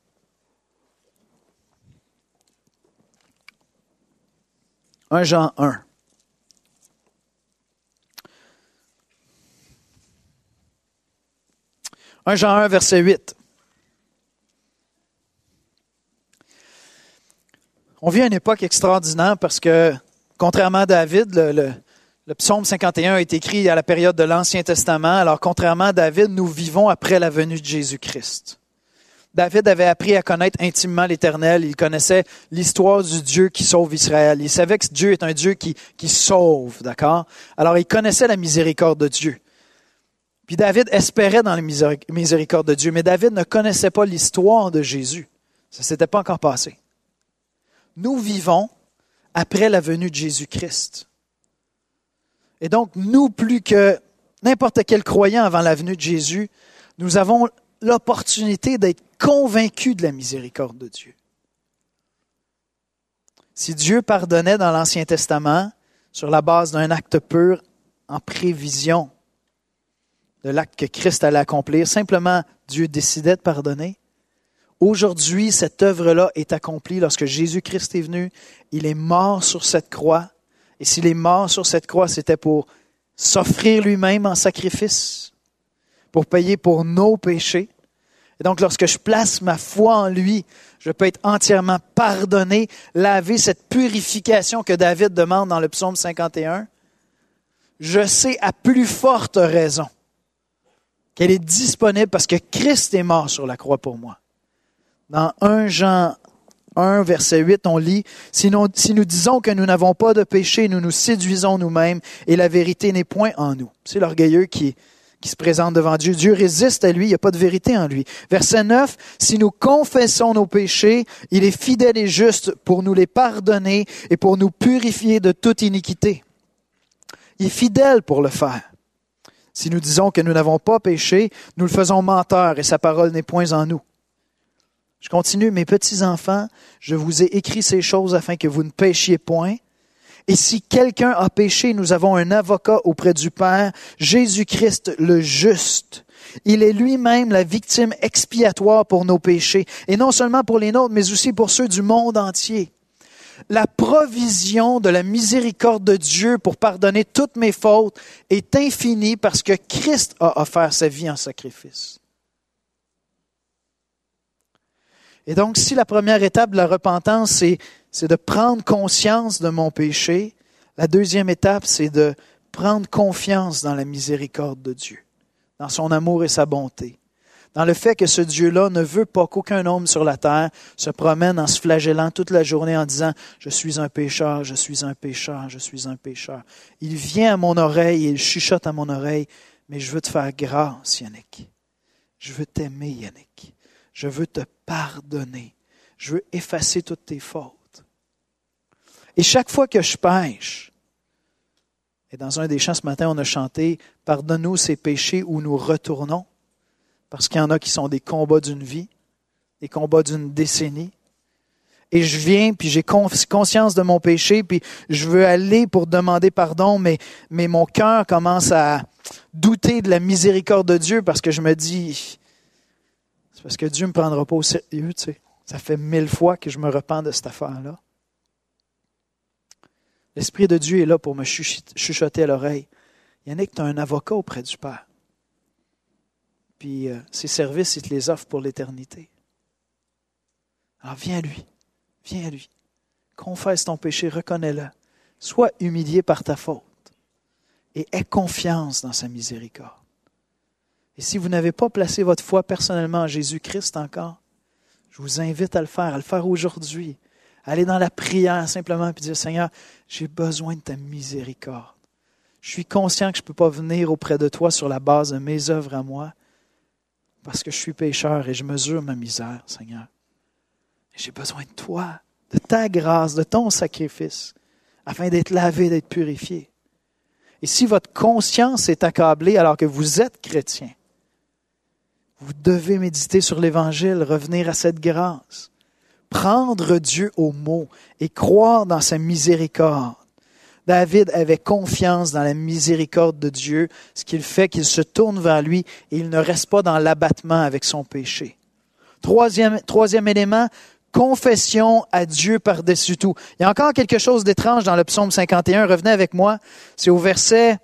un Jean un. un Jean un, verset huit. On vit à une époque extraordinaire parce que, contrairement à David, le, le, le psaume cinquante et un est écrit à la période de l'Ancien Testament. Alors, contrairement à David, nous vivons après la venue de Jésus-Christ. David avait appris à connaître intimement l'Éternel. Il connaissait l'histoire du Dieu qui sauve Israël. Il savait que Dieu est un Dieu qui, qui sauve, d'accord? Alors, il connaissait la miséricorde de Dieu. Puis David espérait dans la miséricorde de Dieu, mais David ne connaissait pas l'histoire de Jésus. Ça ne s'était pas encore passé. Nous vivons après la venue de Jésus-Christ. Et donc, nous, plus que n'importe quel croyant avant la venue de Jésus, nous avons l'opportunité d'être convaincus de la miséricorde de Dieu. Si Dieu pardonnait dans l'Ancien Testament sur la base d'un acte pur en prévision de l'acte que Christ allait accomplir, simplement Dieu décidait de pardonner. Aujourd'hui, cette œuvre-là est accomplie lorsque Jésus-Christ est venu. Il est mort sur cette croix. Et s'il est mort sur cette croix, c'était pour s'offrir lui-même en sacrifice, pour payer pour nos péchés. Et donc, lorsque je place ma foi en lui, je peux être entièrement pardonné, laver cette purification que David demande dans le psaume cinquante et un. Je sais à plus forte raison qu'elle est disponible parce que Christ est mort sur la croix pour moi. Dans un Jean un, verset huit, on lit « Si nous, si nous disons que nous n'avons pas de péché, nous nous séduisons nous-mêmes et la vérité n'est point en nous. » C'est l'orgueilleux qui, qui se présente devant Dieu. Dieu résiste à lui, il n'y a pas de vérité en lui. Verset neuf, « Si nous confessons nos péchés, il est fidèle et juste pour nous les pardonner et pour nous purifier de toute iniquité. » Il est fidèle pour le faire. Si nous disons que nous n'avons pas péché, nous le faisons menteur et sa parole n'est point en nous. Je continue, mes petits-enfants, je vous ai écrit ces choses afin que vous ne péchiez point. Et si quelqu'un a péché, nous avons un avocat auprès du Père, Jésus-Christ le juste. Il est lui-même la victime expiatoire pour nos péchés, et non seulement pour les nôtres, mais aussi pour ceux du monde entier. La provision de la miséricorde de Dieu pour pardonner toutes mes fautes est infinie parce que Christ a offert sa vie en sacrifice. Et donc, si la première étape de la repentance, c'est, c'est de prendre conscience de mon péché, la deuxième étape, c'est de prendre confiance dans la miséricorde de Dieu, dans son amour et sa bonté, dans le fait que ce Dieu-là ne veut pas qu'aucun homme sur la terre se promène en se flagellant toute la journée en disant « Je suis un pécheur, je suis un pécheur, je suis un pécheur ». Il vient à mon oreille et il chuchote à mon oreille « Mais je veux te faire grâce, Yannick. Je veux t'aimer, Yannick. Je veux te pardonner. Je veux effacer toutes tes fautes. » Et chaque fois que je pêche, et dans un des chants ce matin, on a chanté « Pardonne-nous ces péchés où nous retournons ». Parce qu'il y en a qui sont des combats d'une vie, des combats d'une décennie. Et je viens, puis j'ai conscience de mon péché, puis je veux aller pour demander pardon, mais, mais mon cœur commence à douter de la miséricorde de Dieu parce que je me dis, c'est parce que Dieu ne me prendra pas au sérieux, tu sais. Ça fait mille fois que je me repens de cette affaire-là. L'Esprit de Dieu est là pour me chuchoter à l'oreille. Yannick, tu as un avocat auprès du Père. Puis euh, ses services, il te les offre pour l'éternité. Alors viens à lui, viens à lui. Confesse ton péché, reconnais-le. Sois humilié par ta faute et aie confiance dans sa miséricorde. Et si vous n'avez pas placé votre foi personnellement en Jésus-Christ encore, je vous invite à le faire, à le faire aujourd'hui. Aller dans la prière simplement et dire, Seigneur, j'ai besoin de ta miséricorde. Je suis conscient que je ne peux pas venir auprès de toi sur la base de mes œuvres à moi, parce que je suis pécheur et je mesure ma misère, Seigneur. Et j'ai besoin de toi, de ta grâce, de ton sacrifice, afin d'être lavé, d'être purifié. Et si votre conscience est accablée alors que vous êtes chrétien, vous devez méditer sur l'Évangile, revenir à cette grâce, prendre Dieu au mot et croire dans sa miséricorde. David avait confiance dans la miséricorde de Dieu, ce qui fait qu'il se tourne vers lui et il ne reste pas dans l'abattement avec son péché. Troisième, troisième élément, confession à Dieu par-dessus tout. Il y a encore quelque chose d'étrange dans le psaume cinquante et un. Revenez avec moi. C'est au verset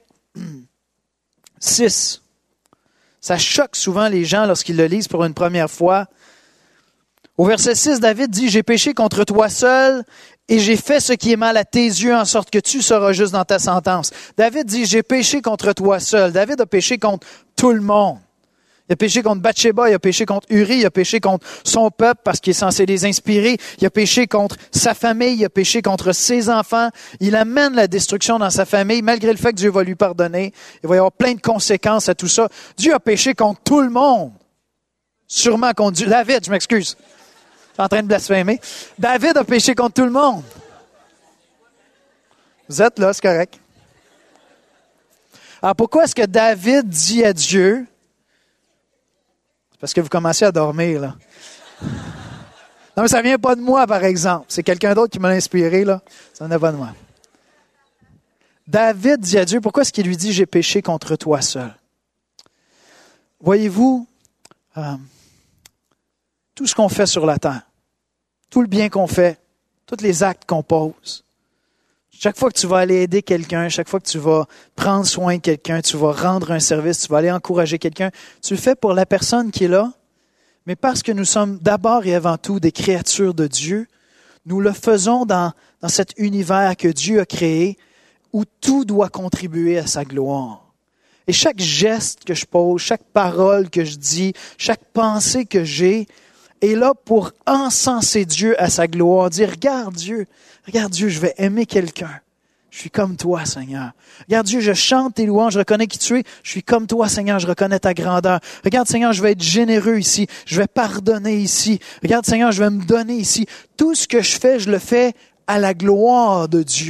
six. Ça choque souvent les gens lorsqu'ils le lisent pour une première fois. Au verset six, David dit « J'ai péché contre toi seul et j'ai fait ce qui est mal à tes yeux en sorte que tu seras juste dans ta sentence. » David dit « J'ai péché contre toi seul. » David a péché contre tout le monde. Il a péché contre Bathsheba, il a péché contre Uri, il a péché contre son peuple parce qu'il est censé les inspirer. Il a péché contre sa famille, il a péché contre ses enfants. Il amène la destruction dans sa famille, malgré le fait que Dieu va lui pardonner. Il va y avoir plein de conséquences à tout ça. Dieu a péché contre tout le monde. Sûrement contre Dieu. David, je m'excuse. Je suis en train de blasphémer. David a péché contre tout le monde. Vous êtes là, c'est correct. Alors pourquoi est-ce que David dit à Dieu... Parce que vous commencez à dormir, là. Non, mais ça vient pas de moi, par exemple. C'est quelqu'un d'autre qui m'a inspiré, là. Ça n'est pas de moi. David dit à Dieu, pourquoi est-ce qu'il lui dit « J'ai péché contre toi seul » ? Voyez-vous, euh, tout ce qu'on fait sur la terre, tout le bien qu'on fait, tous les actes qu'on pose, chaque fois que tu vas aller aider quelqu'un, chaque fois que tu vas prendre soin de quelqu'un, tu vas rendre un service, tu vas aller encourager quelqu'un, tu le fais pour la personne qui est là, mais parce que nous sommes d'abord et avant tout des créatures de Dieu, nous le faisons dans, dans cet univers que Dieu a créé où tout doit contribuer à sa gloire. Et chaque geste que je pose, chaque parole que je dis, chaque pensée que j'ai est là pour encenser Dieu à sa gloire, dire « Regarde Dieu, regarde Dieu, je vais aimer quelqu'un. Je suis comme toi, Seigneur. Regarde Dieu, je chante tes louanges, je reconnais qui tu es. Je suis comme toi, Seigneur, je reconnais ta grandeur. Regarde, Seigneur, je vais être généreux ici. Je vais pardonner ici. Regarde, Seigneur, je vais me donner ici. Tout ce que je fais, je le fais à la gloire de Dieu. »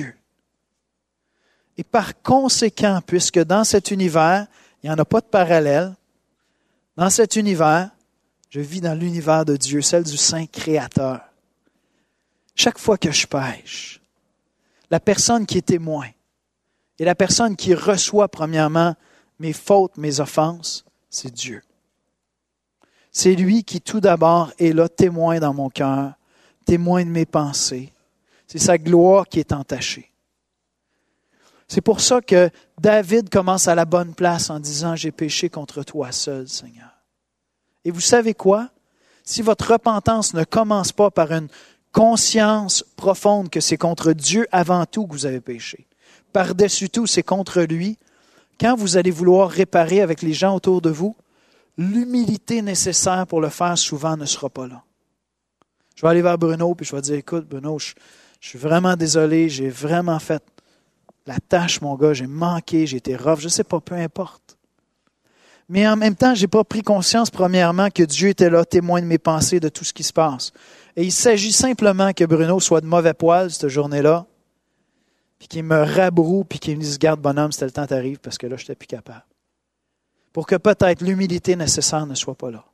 Et par conséquent, puisque dans cet univers, il n'y en a pas de parallèle, dans cet univers, je vis dans l'univers de Dieu, celle du Saint Créateur. Chaque fois que je pêche, la personne qui est témoin et la personne qui reçoit premièrement mes fautes, mes offenses, c'est Dieu. C'est lui qui tout d'abord est là, témoin dans mon cœur, témoin de mes pensées. C'est sa gloire qui est entachée. C'est pour ça que David commence à la bonne place en disant « J'ai péché contre toi seul, Seigneur. » Et vous savez quoi? Si votre repentance ne commence pas par une conscience profonde que c'est contre Dieu avant tout que vous avez péché, par-dessus tout, c'est contre lui, quand vous allez vouloir réparer avec les gens autour de vous, l'humilité nécessaire pour le faire souvent ne sera pas là. Je vais aller vers Bruno puis je vais dire « Écoute, Bruno, je, je suis vraiment désolé, j'ai vraiment fait la tâche, mon gars, j'ai manqué, j'ai été rough, je ne sais pas, peu importe. » Mais en même temps, je n'ai pas pris conscience, premièrement, que Dieu était là, témoin de mes pensées, de tout ce qui se passe. Et il s'agit simplement que Bruno soit de mauvais poil cette journée-là, puis qu'il me rabroue, puis qu'il me dise « Garde, bonhomme, c'était le temps t'arrive, parce que là, je n'étais plus capable. » Pour que peut-être l'humilité nécessaire ne soit pas là.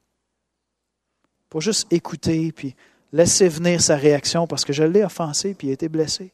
Pour juste écouter, puis laisser venir sa réaction, parce que je l'ai offensé, puis il a été blessé.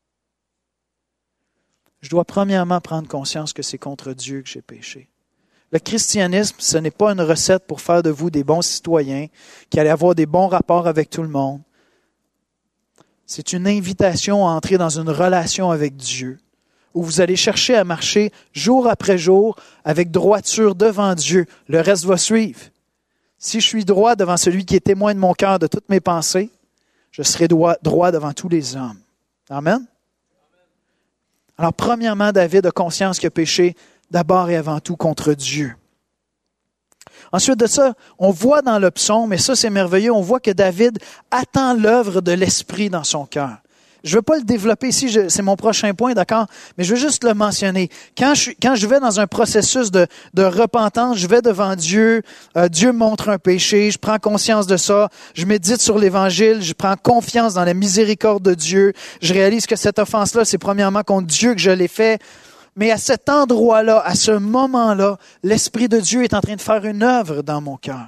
Je dois premièrement prendre conscience que c'est contre Dieu que j'ai péché. Le christianisme, ce n'est pas une recette pour faire de vous des bons citoyens, qui allez avoir des bons rapports avec tout le monde. C'est une invitation à entrer dans une relation avec Dieu, où vous allez chercher à marcher jour après jour avec droiture devant Dieu. Le reste va suivre. Si je suis droit devant celui qui est témoin de mon cœur, de toutes mes pensées, je serai droit, droit devant tous les hommes. Amen? Alors, premièrement, David a conscience qu'il a péché d'abord et avant tout contre Dieu. Ensuite de ça, on voit dans le psaume, et ça c'est merveilleux, on voit que David attend l'œuvre de l'Esprit dans son cœur. Je ne veux pas le développer ici, je, c'est mon prochain point, d'accord? Mais je veux juste le mentionner. Quand je, quand je vais dans un processus de, de repentance, je vais devant Dieu, euh, Dieu me montre un péché, je prends conscience de ça, je médite sur l'Évangile, je prends confiance dans la miséricorde de Dieu, je réalise que cette offense-là, c'est premièrement contre Dieu que je l'ai fait. Mais à cet endroit-là, à ce moment-là, l'Esprit de Dieu est en train de faire une œuvre dans mon cœur.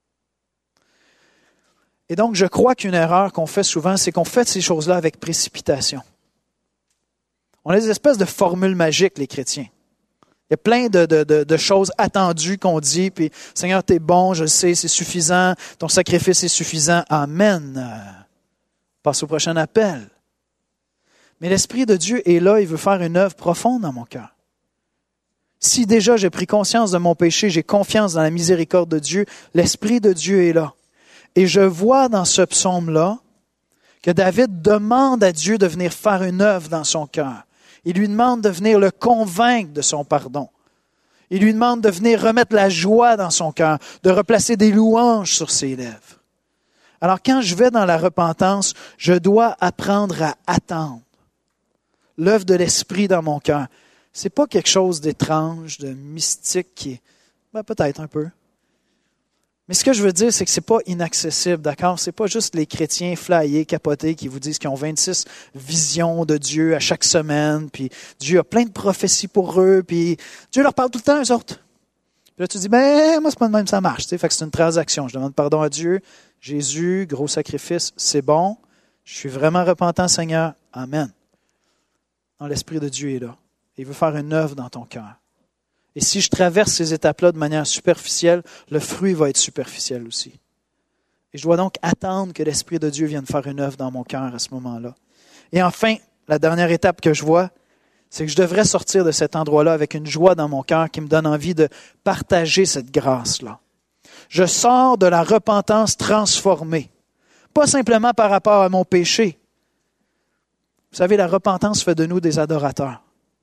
Et donc, je crois qu'une erreur qu'on fait souvent, c'est qu'on fait ces choses-là avec précipitation. On a des espèces de formules magiques, les chrétiens. Il y a plein de, de, de, de choses attendues qu'on dit, puis « Seigneur, t'es bon, je le sais, c'est suffisant, ton sacrifice est suffisant, Amen. » Passe au prochain appel. Mais l'Esprit de Dieu est là, il veut faire une œuvre profonde dans mon cœur. Si déjà j'ai pris conscience de mon péché, j'ai confiance dans la miséricorde de Dieu, l'Esprit de Dieu est là. Et je vois dans ce psaume-là que David demande à Dieu de venir faire une œuvre dans son cœur. Il lui demande de venir le convaincre de son pardon. Il lui demande de venir remettre la joie dans son cœur, de replacer des louanges sur ses lèvres. Alors quand je vais dans la repentance, je dois apprendre à attendre l'œuvre de l'Esprit dans mon cœur. C'est pas quelque chose d'étrange, de mystique qui est, ben peut-être un peu. Mais ce que je veux dire, c'est que c'est pas inaccessible, d'accord? C'est pas juste les chrétiens flyés, capotés, qui vous disent qu'ils ont vingt-six visions de Dieu à chaque semaine, puis Dieu a plein de prophéties pour eux, puis Dieu leur parle tout le temps, eux autres. Puis là, tu dis, ben, moi, c'est pas de même, ça marche, tu sais. Fait que c'est une transaction. Je demande pardon à Dieu. Jésus, gros sacrifice, c'est bon. Je suis vraiment repentant, Seigneur. Amen. Non, l'Esprit de Dieu est là. Il veut faire une œuvre dans ton cœur. Et si je traverse ces étapes-là de manière superficielle, le fruit va être superficiel aussi. Et je dois donc attendre que l'Esprit de Dieu vienne faire une œuvre dans mon cœur à ce moment-là. Et enfin, la dernière étape que je vois, c'est que je devrais sortir de cet endroit-là avec une joie dans mon cœur qui me donne envie de partager cette grâce-là. Je sors de la repentance transformée, pas simplement par rapport à mon péché. Vous savez, la repentance fait de nous des adorateurs.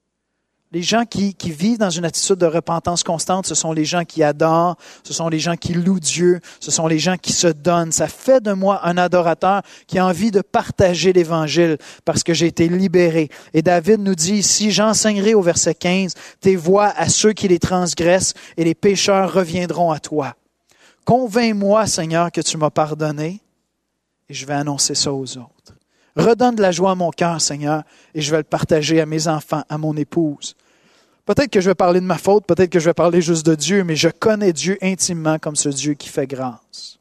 Les gens qui, qui vivent dans une attitude de repentance constante, ce sont les gens qui adorent, ce sont les gens qui louent Dieu, ce sont les gens qui se donnent. Ça fait de moi un adorateur qui a envie de partager l'Évangile parce que j'ai été libéré. Et David nous dit ici, j'enseignerai au verset quinze, tes voies à ceux qui les transgressent et les pécheurs reviendront à toi. Convainc-moi, Seigneur, que tu m'as pardonné et je vais annoncer ça aux autres. Redonne de la joie à mon cœur, Seigneur, et je vais le partager à mes enfants, à mon épouse. Peut-être que je vais parler de ma faute, peut-être que je vais parler juste de Dieu, mais je connais Dieu intimement comme ce Dieu qui fait grâce.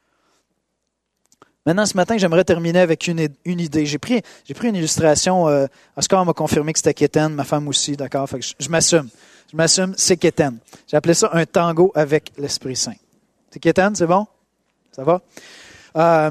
Maintenant, ce matin, j'aimerais terminer avec une, une idée. J'ai pris, j'ai pris une illustration. Euh, Oscar m'a confirmé que c'était Kéten, ma femme aussi, d'accord? Fait que je, je m'assume. Je m'assume, c'est Kéten. J'ai appelé ça un tango avec l'Esprit Saint. C'est Kéten, c'est bon? Ça va? Euh,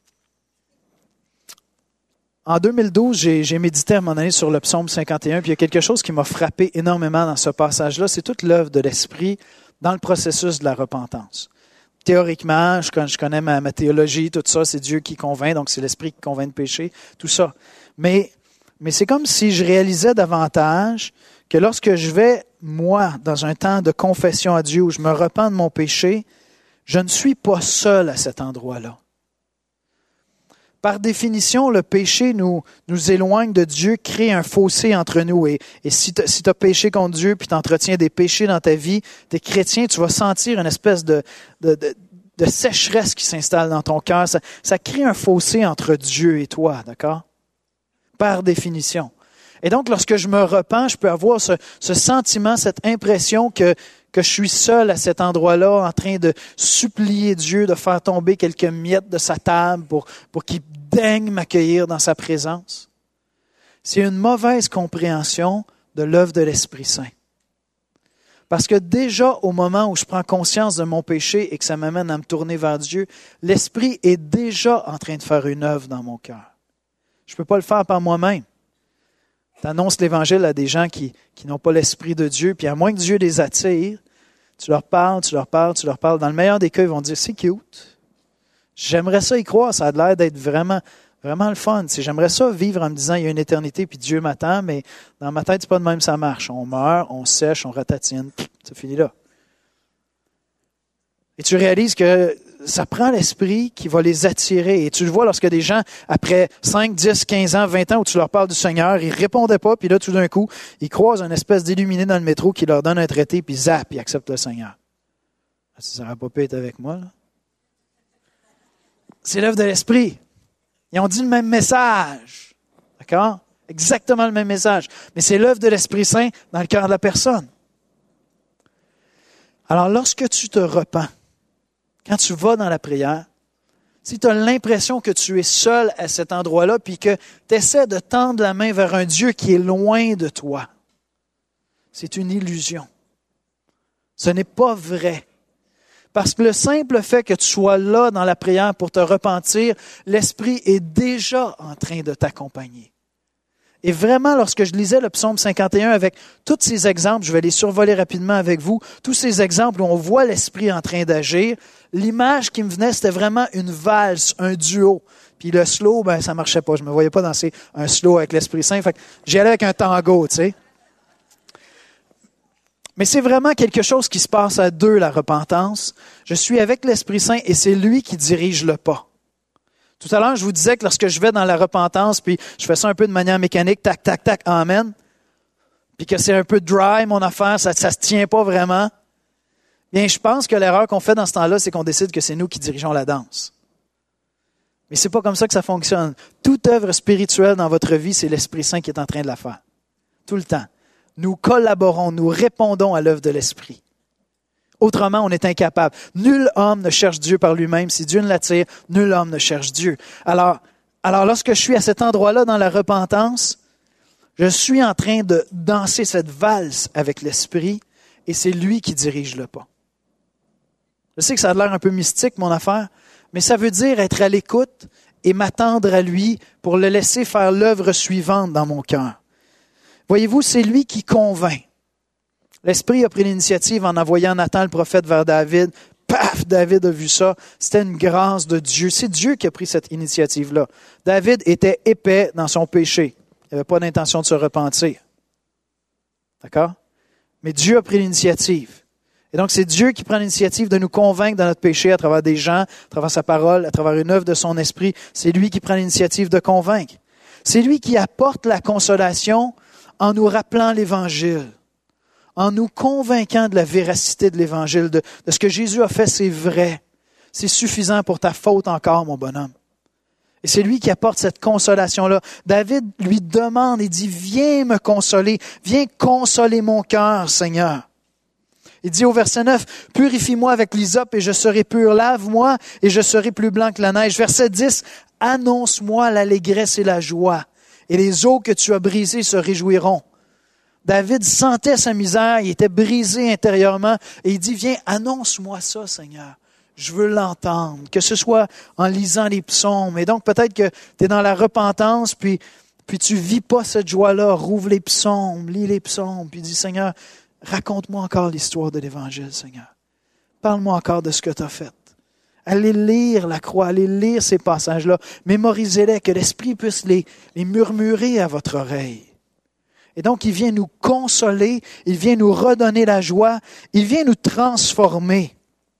En deux mille douze, j'ai, j'ai médité à mon année sur le psaume cinquante et un, puis il y a quelque chose qui m'a frappé énormément dans ce passage-là, c'est toute l'œuvre de l'Esprit dans le processus de la repentance. Théoriquement, je connais, je connais ma, ma théologie, tout ça, c'est Dieu qui convainc, donc c'est l'Esprit qui convainc de péché, tout ça. Mais, mais c'est comme si je réalisais davantage que lorsque je vais, moi, dans un temps de confession à Dieu, où je me repens de mon péché, je ne suis pas seul à cet endroit-là. Par définition, le péché nous, nous éloigne de Dieu, crée un fossé entre nous. Et, et si tu si as péché contre Dieu puis tu entretiens des péchés dans ta vie, tu es chrétien, tu vas sentir une espèce de, de, de, de sécheresse qui s'installe dans ton cœur. Ça, ça crée un fossé entre Dieu et toi, d'accord? Par définition. Et donc, lorsque je me repens, je peux avoir ce, ce sentiment, cette impression que que je suis seul à cet endroit-là en train de supplier Dieu de faire tomber quelques miettes de sa table pour, pour qu'il daigne m'accueillir dans sa présence. C'est une mauvaise compréhension de l'œuvre de l'Esprit Saint. Parce que déjà au moment où je prends conscience de mon péché et que ça m'amène à me tourner vers Dieu, l'Esprit est déjà en train de faire une œuvre dans mon cœur. Je ne peux pas le faire par moi-même. Tu annonces l'Évangile à des gens qui, qui n'ont pas l'Esprit de Dieu, puis à moins que Dieu les attire, tu leur parles, tu leur parles, tu leur parles. Dans le meilleur des cas, ils vont dire « c'est cute, J'aimerais ça y croire, ça a l'air d'être vraiment, vraiment le fun. C'est, j'aimerais ça vivre en me disant, il y a une éternité, puis Dieu m'attend, mais dans ma tête, c'est pas de même ça marche. On meurt, on sèche, on ratatine, ça finit là. Et tu réalises que ça prend l'esprit qui va les attirer. Et tu le vois lorsque des gens, après cinq, dix, quinze ans, vingt ans, où tu leur parles du Seigneur, ils répondaient pas, puis là, tout d'un coup, ils croisent une espèce d'illuminé dans le métro qui leur donne un traité, puis zap, ils acceptent le Seigneur. Ça n'aurait pas pu être avec moi, là. C'est l'œuvre de l'esprit. Ils ont dit le même message. D'accord? Exactement le même message. Mais c'est l'œuvre de l'Esprit Saint dans le cœur de la personne. Alors, lorsque tu te repens, quand tu vas dans la prière, si tu as l'impression que tu es seul à cet endroit-là, puis que tu essaies de tendre la main vers un Dieu qui est loin de toi, c'est une illusion. Ce n'est pas vrai. Parce que le simple fait que tu sois là dans la prière pour te repentir, l'Esprit est déjà en train de t'accompagner. Et vraiment, lorsque je lisais le psaume cinquante et un avec tous ces exemples, je vais les survoler rapidement avec vous, tous ces exemples où on voit l'Esprit en train d'agir, l'image qui me venait, c'était vraiment une valse, un duo. Puis le slow, ben ça marchait pas. Je me voyais pas danser un slow avec l'Esprit Saint. Fait que j'y allais avec un tango, tu sais. Mais c'est vraiment quelque chose qui se passe à deux, la repentance. Je suis avec l'Esprit Saint et c'est lui qui dirige le pas. Tout à l'heure, je vous disais que lorsque je vais dans la repentance, puis je fais ça un peu de manière mécanique, tac, tac, tac, amen, puis que c'est un peu dry, mon affaire, ça ne se tient pas vraiment, bien, je pense que l'erreur qu'on fait dans ce temps-là, c'est qu'on décide que c'est nous qui dirigeons la danse. Mais c'est pas comme ça que ça fonctionne. Toute œuvre spirituelle dans votre vie, c'est l'Esprit Saint qui est en train de la faire. Tout le temps. Nous collaborons, nous répondons à l'œuvre de l'Esprit. Autrement, on est incapable. Nul homme ne cherche Dieu par lui-même. Si Dieu ne l'attire, nul homme ne cherche Dieu. Alors, alors, lorsque je suis à cet endroit-là dans la repentance, je suis en train de danser cette valse avec l'Esprit et c'est lui qui dirige le pas. Je sais que ça a l'air un peu mystique, mon affaire, mais ça veut dire être à l'écoute et m'attendre à lui pour le laisser faire l'œuvre suivante dans mon cœur. Voyez-vous, c'est lui qui convainc. L'Esprit a pris l'initiative en envoyant Nathan le prophète vers David. Paf, David a vu ça. C'était une grâce de Dieu. C'est Dieu qui a pris cette initiative-là. David était épais dans son péché. Il n'avait pas d'intention de se repentir. D'accord? Mais Dieu a pris l'initiative. Et donc, c'est Dieu qui prend l'initiative de nous convaincre de notre péché à travers des gens, à travers sa parole, à travers une œuvre de son esprit. C'est lui qui prend l'initiative de convaincre. C'est lui qui apporte la consolation en nous rappelant l'Évangile, en nous convainquant de la véracité de l'Évangile, de, de ce que Jésus a fait, c'est vrai. C'est suffisant pour ta faute encore, mon bonhomme. Et c'est lui qui apporte cette consolation-là. David lui demande et dit, viens me consoler, viens consoler mon cœur, Seigneur. Il dit au verset neuf, purifie-moi avec l'hysope et je serai pur, lave-moi et je serai plus blanc que la neige. Verset dix, annonce-moi l'allégresse et la joie, et les eaux que tu as brisées se réjouiront. David sentait sa misère, il était brisé intérieurement, et il dit, viens, annonce-moi ça, Seigneur. Je veux l'entendre, que ce soit en lisant les psaumes. Et donc, peut-être que tu es dans la repentance, puis, puis tu vis pas cette joie-là. Rouvre les psaumes, lis les psaumes, puis dis, Seigneur, raconte-moi encore l'histoire de l'Évangile, Seigneur. Parle-moi encore de ce que tu as fait. Allez lire la croix, allez lire ces passages-là. Mémorisez-les, que l'Esprit puisse les, les murmurer à votre oreille. Et donc, il vient nous consoler, il vient nous redonner la joie, il vient nous transformer.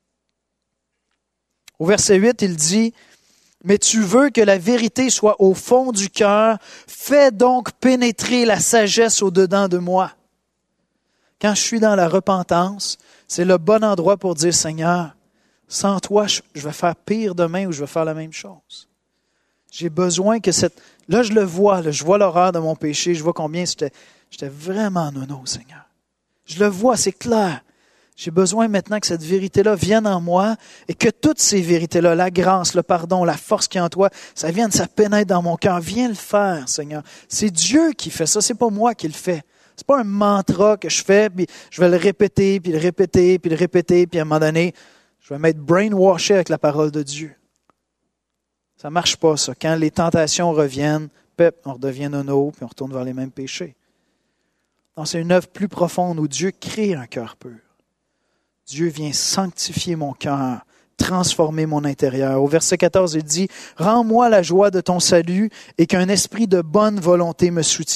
Au verset huit, il dit, « Mais tu veux que la vérité soit au fond du cœur, fais donc pénétrer la sagesse au-dedans de moi. » Quand je suis dans la repentance, c'est le bon endroit pour dire, « Seigneur, sans toi, je vais faire pire demain ou je vais faire la même chose. » J'ai besoin que cette... Là, je le vois, là, je vois l'horreur de mon péché, je vois combien j'étais, j'étais vraiment nono, Seigneur. Je le vois, c'est clair. J'ai besoin maintenant que cette vérité-là vienne en moi et que toutes ces vérités-là, la grâce, le pardon, la force qui est en toi, ça vienne, ça pénètre dans mon cœur. Viens le faire, Seigneur. C'est Dieu qui fait ça, c'est pas moi qui le fais. C'est pas un mantra que je fais, puis je vais le répéter, puis le répéter, puis le répéter, puis à un moment donné, je vais m'être brainwashé avec la parole de Dieu. Ça marche pas, ça. Quand les tentations reviennent, pep, on redevient nono, puis on retourne vers les mêmes péchés. Donc, c'est une œuvre plus profonde où Dieu crée un cœur pur. Dieu vient sanctifier mon cœur, transformer mon intérieur. Au verset quatorze, il dit, « Rends-moi la joie de ton salut et qu'un esprit de bonne volonté me soutienne. »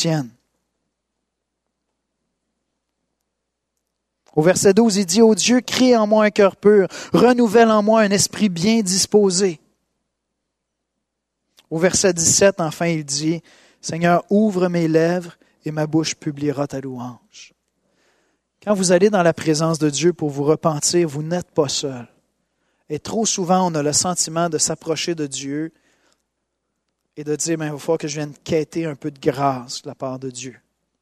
Au verset douze, il dit, « Ô Dieu, crée en moi un cœur pur, renouvelle en moi un esprit bien disposé. » Au verset dix-sept, enfin, il dit, « Seigneur, ouvre mes lèvres et ma bouche publiera ta louange. » Quand vous allez dans la présence de Dieu pour vous repentir, vous n'êtes pas seul. Et trop souvent, on a le sentiment de s'approcher de Dieu et de dire, ben, il va falloir que je vienne quêter un peu de grâce de la part de Dieu.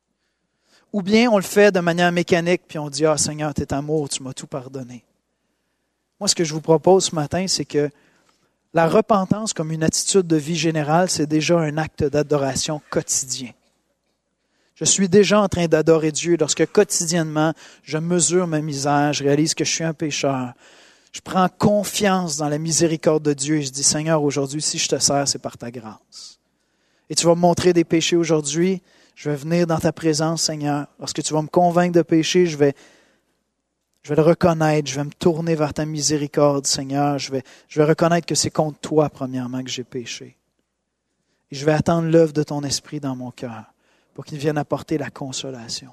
Ou bien on le fait de manière mécanique, puis on dit, « Ah Seigneur, tu es amour, tu m'as tout pardonné. » Moi, ce que je vous propose ce matin, c'est que la repentance comme une attitude de vie générale, c'est déjà un acte d'adoration quotidien. Je suis déjà en train d'adorer Dieu lorsque quotidiennement, je mesure ma misère, je réalise que je suis un pécheur. Je prends confiance dans la miséricorde de Dieu et je dis, Seigneur, aujourd'hui, si je te sers, c'est par ta grâce. Et tu vas me montrer des péchés aujourd'hui, je vais venir dans ta présence, Seigneur. Lorsque tu vas me convaincre de péché, je vais, je vais le reconnaître, je vais me tourner vers ta miséricorde, Seigneur. Je vais, je vais reconnaître que c'est contre toi, premièrement, que j'ai péché. Et je vais attendre l'œuvre de ton esprit dans mon cœur pour qu'il vienne apporter la consolation.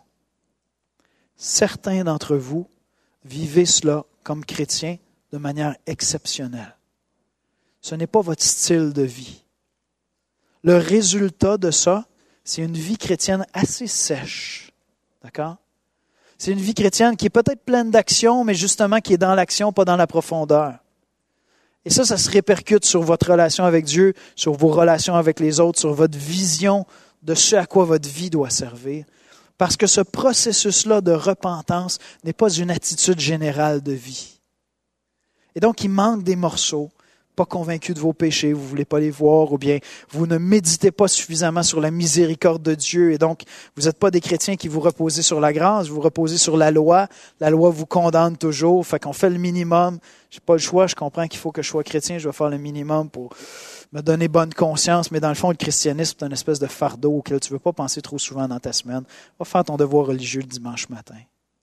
Certains d'entre vous vivez cela comme chrétiens de manière exceptionnelle. Ce n'est pas votre style de vie. Le résultat de ça, c'est une vie chrétienne assez sèche. D'accord? C'est une vie chrétienne qui est peut-être pleine d'action, mais justement qui est dans l'action, pas dans la profondeur. Et ça, ça se répercute sur votre relation avec Dieu, sur vos relations avec les autres, sur votre vision de ce à quoi votre vie doit servir. Parce que ce processus-là de repentance n'est pas une attitude générale de vie. Et donc, il manque des morceaux. Pas convaincu de vos péchés, vous ne voulez pas les voir, ou bien vous ne méditez pas suffisamment sur la miséricorde de Dieu, et donc vous n'êtes pas des chrétiens qui vous reposez sur la grâce, vous vous reposez sur la loi. La loi vous condamne toujours, fait qu'on fait le minimum. Je n'ai pas le choix, je comprends qu'il faut que je sois chrétien, je vais faire le minimum pour me donner bonne conscience, mais dans le fond, le christianisme, c'est une espèce de fardeau auquel tu ne veux pas penser trop souvent dans ta semaine. Va faire ton devoir religieux le dimanche matin.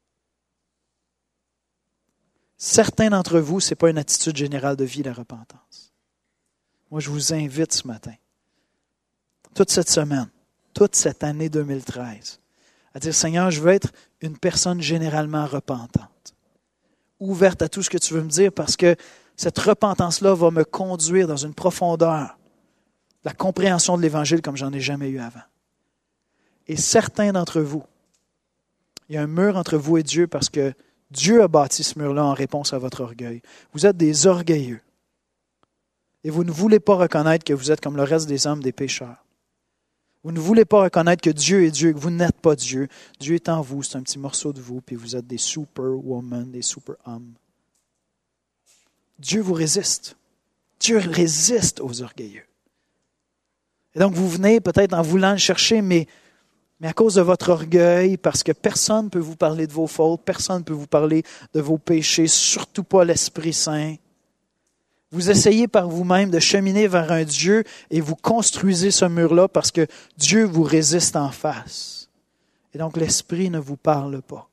Certains d'entre vous, ce n'est pas une attitude générale de vie, la repentance. Moi, je vous invite ce matin, toute cette semaine, toute cette année deux mille treize, à dire, Seigneur, je veux être une personne généralement repentante, ouverte à tout ce que tu veux me dire, parce que cette repentance-là va me conduire dans une profondeur, la compréhension de l'Évangile comme j'en ai jamais eu avant. Et certains d'entre vous, il y a un mur entre vous et Dieu parce que Dieu a bâti ce mur-là en réponse à votre orgueil. Vous êtes des orgueilleux. Et vous ne voulez pas reconnaître que vous êtes comme le reste des hommes, des pécheurs. Vous ne voulez pas reconnaître que Dieu est Dieu, que vous n'êtes pas Dieu. Dieu est en vous, c'est un petit morceau de vous, puis vous êtes des superwomen, des super-hommes. Dieu vous résiste. Dieu résiste aux orgueilleux. Et donc vous venez peut-être en voulant le chercher, mais Mais à cause de votre orgueil, parce que personne ne peut vous parler de vos fautes, personne ne peut vous parler de vos péchés, surtout pas l'Esprit Saint. Vous essayez par vous-même de cheminer vers un Dieu et vous construisez ce mur-là parce que Dieu vous résiste en face. Et donc l'Esprit ne vous parle pas.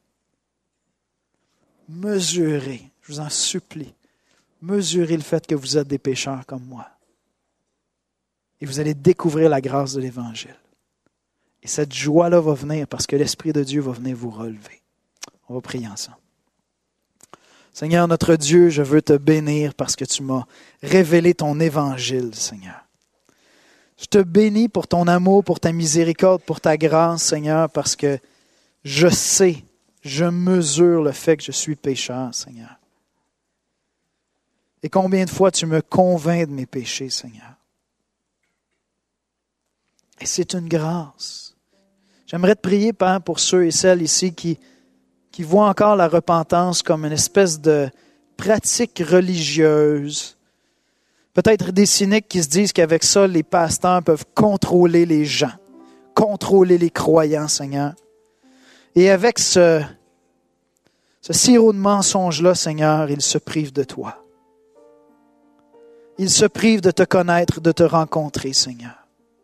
Mesurez, je vous en supplie, mesurez le fait que vous êtes des pécheurs comme moi. Et vous allez découvrir la grâce de l'Évangile. Et cette joie-là va venir parce que l'Esprit de Dieu va venir vous relever. On va prier ensemble. Seigneur, notre Dieu, je veux te bénir parce que tu m'as révélé ton Évangile, Seigneur. Je te bénis pour ton amour, pour ta miséricorde, pour ta grâce, Seigneur, parce que je sais, je mesure le fait que je suis pécheur, Seigneur. Et combien de fois tu me convaincs de mes péchés, Seigneur. Et c'est une grâce. J'aimerais te prier, Père, pour ceux et celles ici qui, qui voient encore la repentance comme une espèce de pratique religieuse. Peut-être des cyniques qui se disent qu'avec ça, les pasteurs peuvent contrôler les gens, contrôler les croyants, Seigneur. Et avec ce, ce sirop de mensonge-là, Seigneur, ils se privent de toi. Ils se privent de te connaître, de te rencontrer, Seigneur.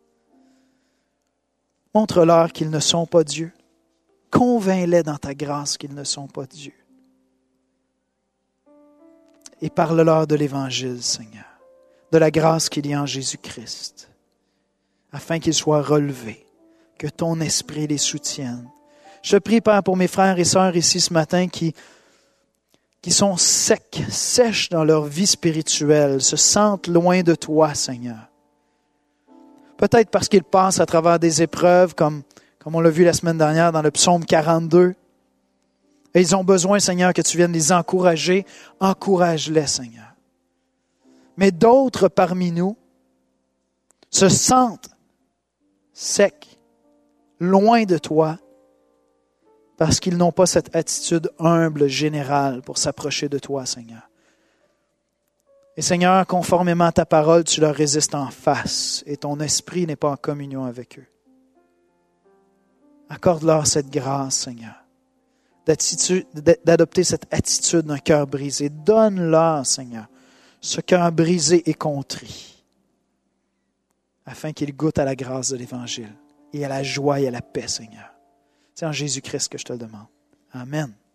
Montre-leur qu'ils ne sont pas Dieu. Convainc-les dans ta grâce qu'ils ne sont pas Dieu. et parle-leur de l'Évangile, Seigneur, de la grâce qu'il y a en Jésus-Christ, afin qu'ils soient relevés, que ton esprit les soutienne. Je te prie, Père, pour mes frères et sœurs ici ce matin qui, qui sont secs, sèches dans leur vie spirituelle, se sentent loin de toi, Seigneur. Peut-être parce qu'ils passent à travers des épreuves, comme, comme on l'a vu la semaine dernière dans le psaume quarante-deux. Et ils ont besoin, Seigneur, que tu viennes les encourager. Encourage-les, Seigneur. Mais d'autres parmi nous se sentent secs, loin de toi, parce qu'ils n'ont pas cette attitude humble, générale, pour s'approcher de toi, Seigneur. Et Seigneur, conformément à ta parole, tu leur résistes en face et ton esprit n'est pas en communion avec eux. Accorde-leur cette grâce, Seigneur, d'adopter cette attitude d'un cœur brisé. Donne-leur, Seigneur, ce cœur brisé et contrit, afin qu'ils goûtent à la grâce de l'Évangile et à la joie et à la paix, Seigneur. C'est en Jésus-Christ que je te le demande. Amen.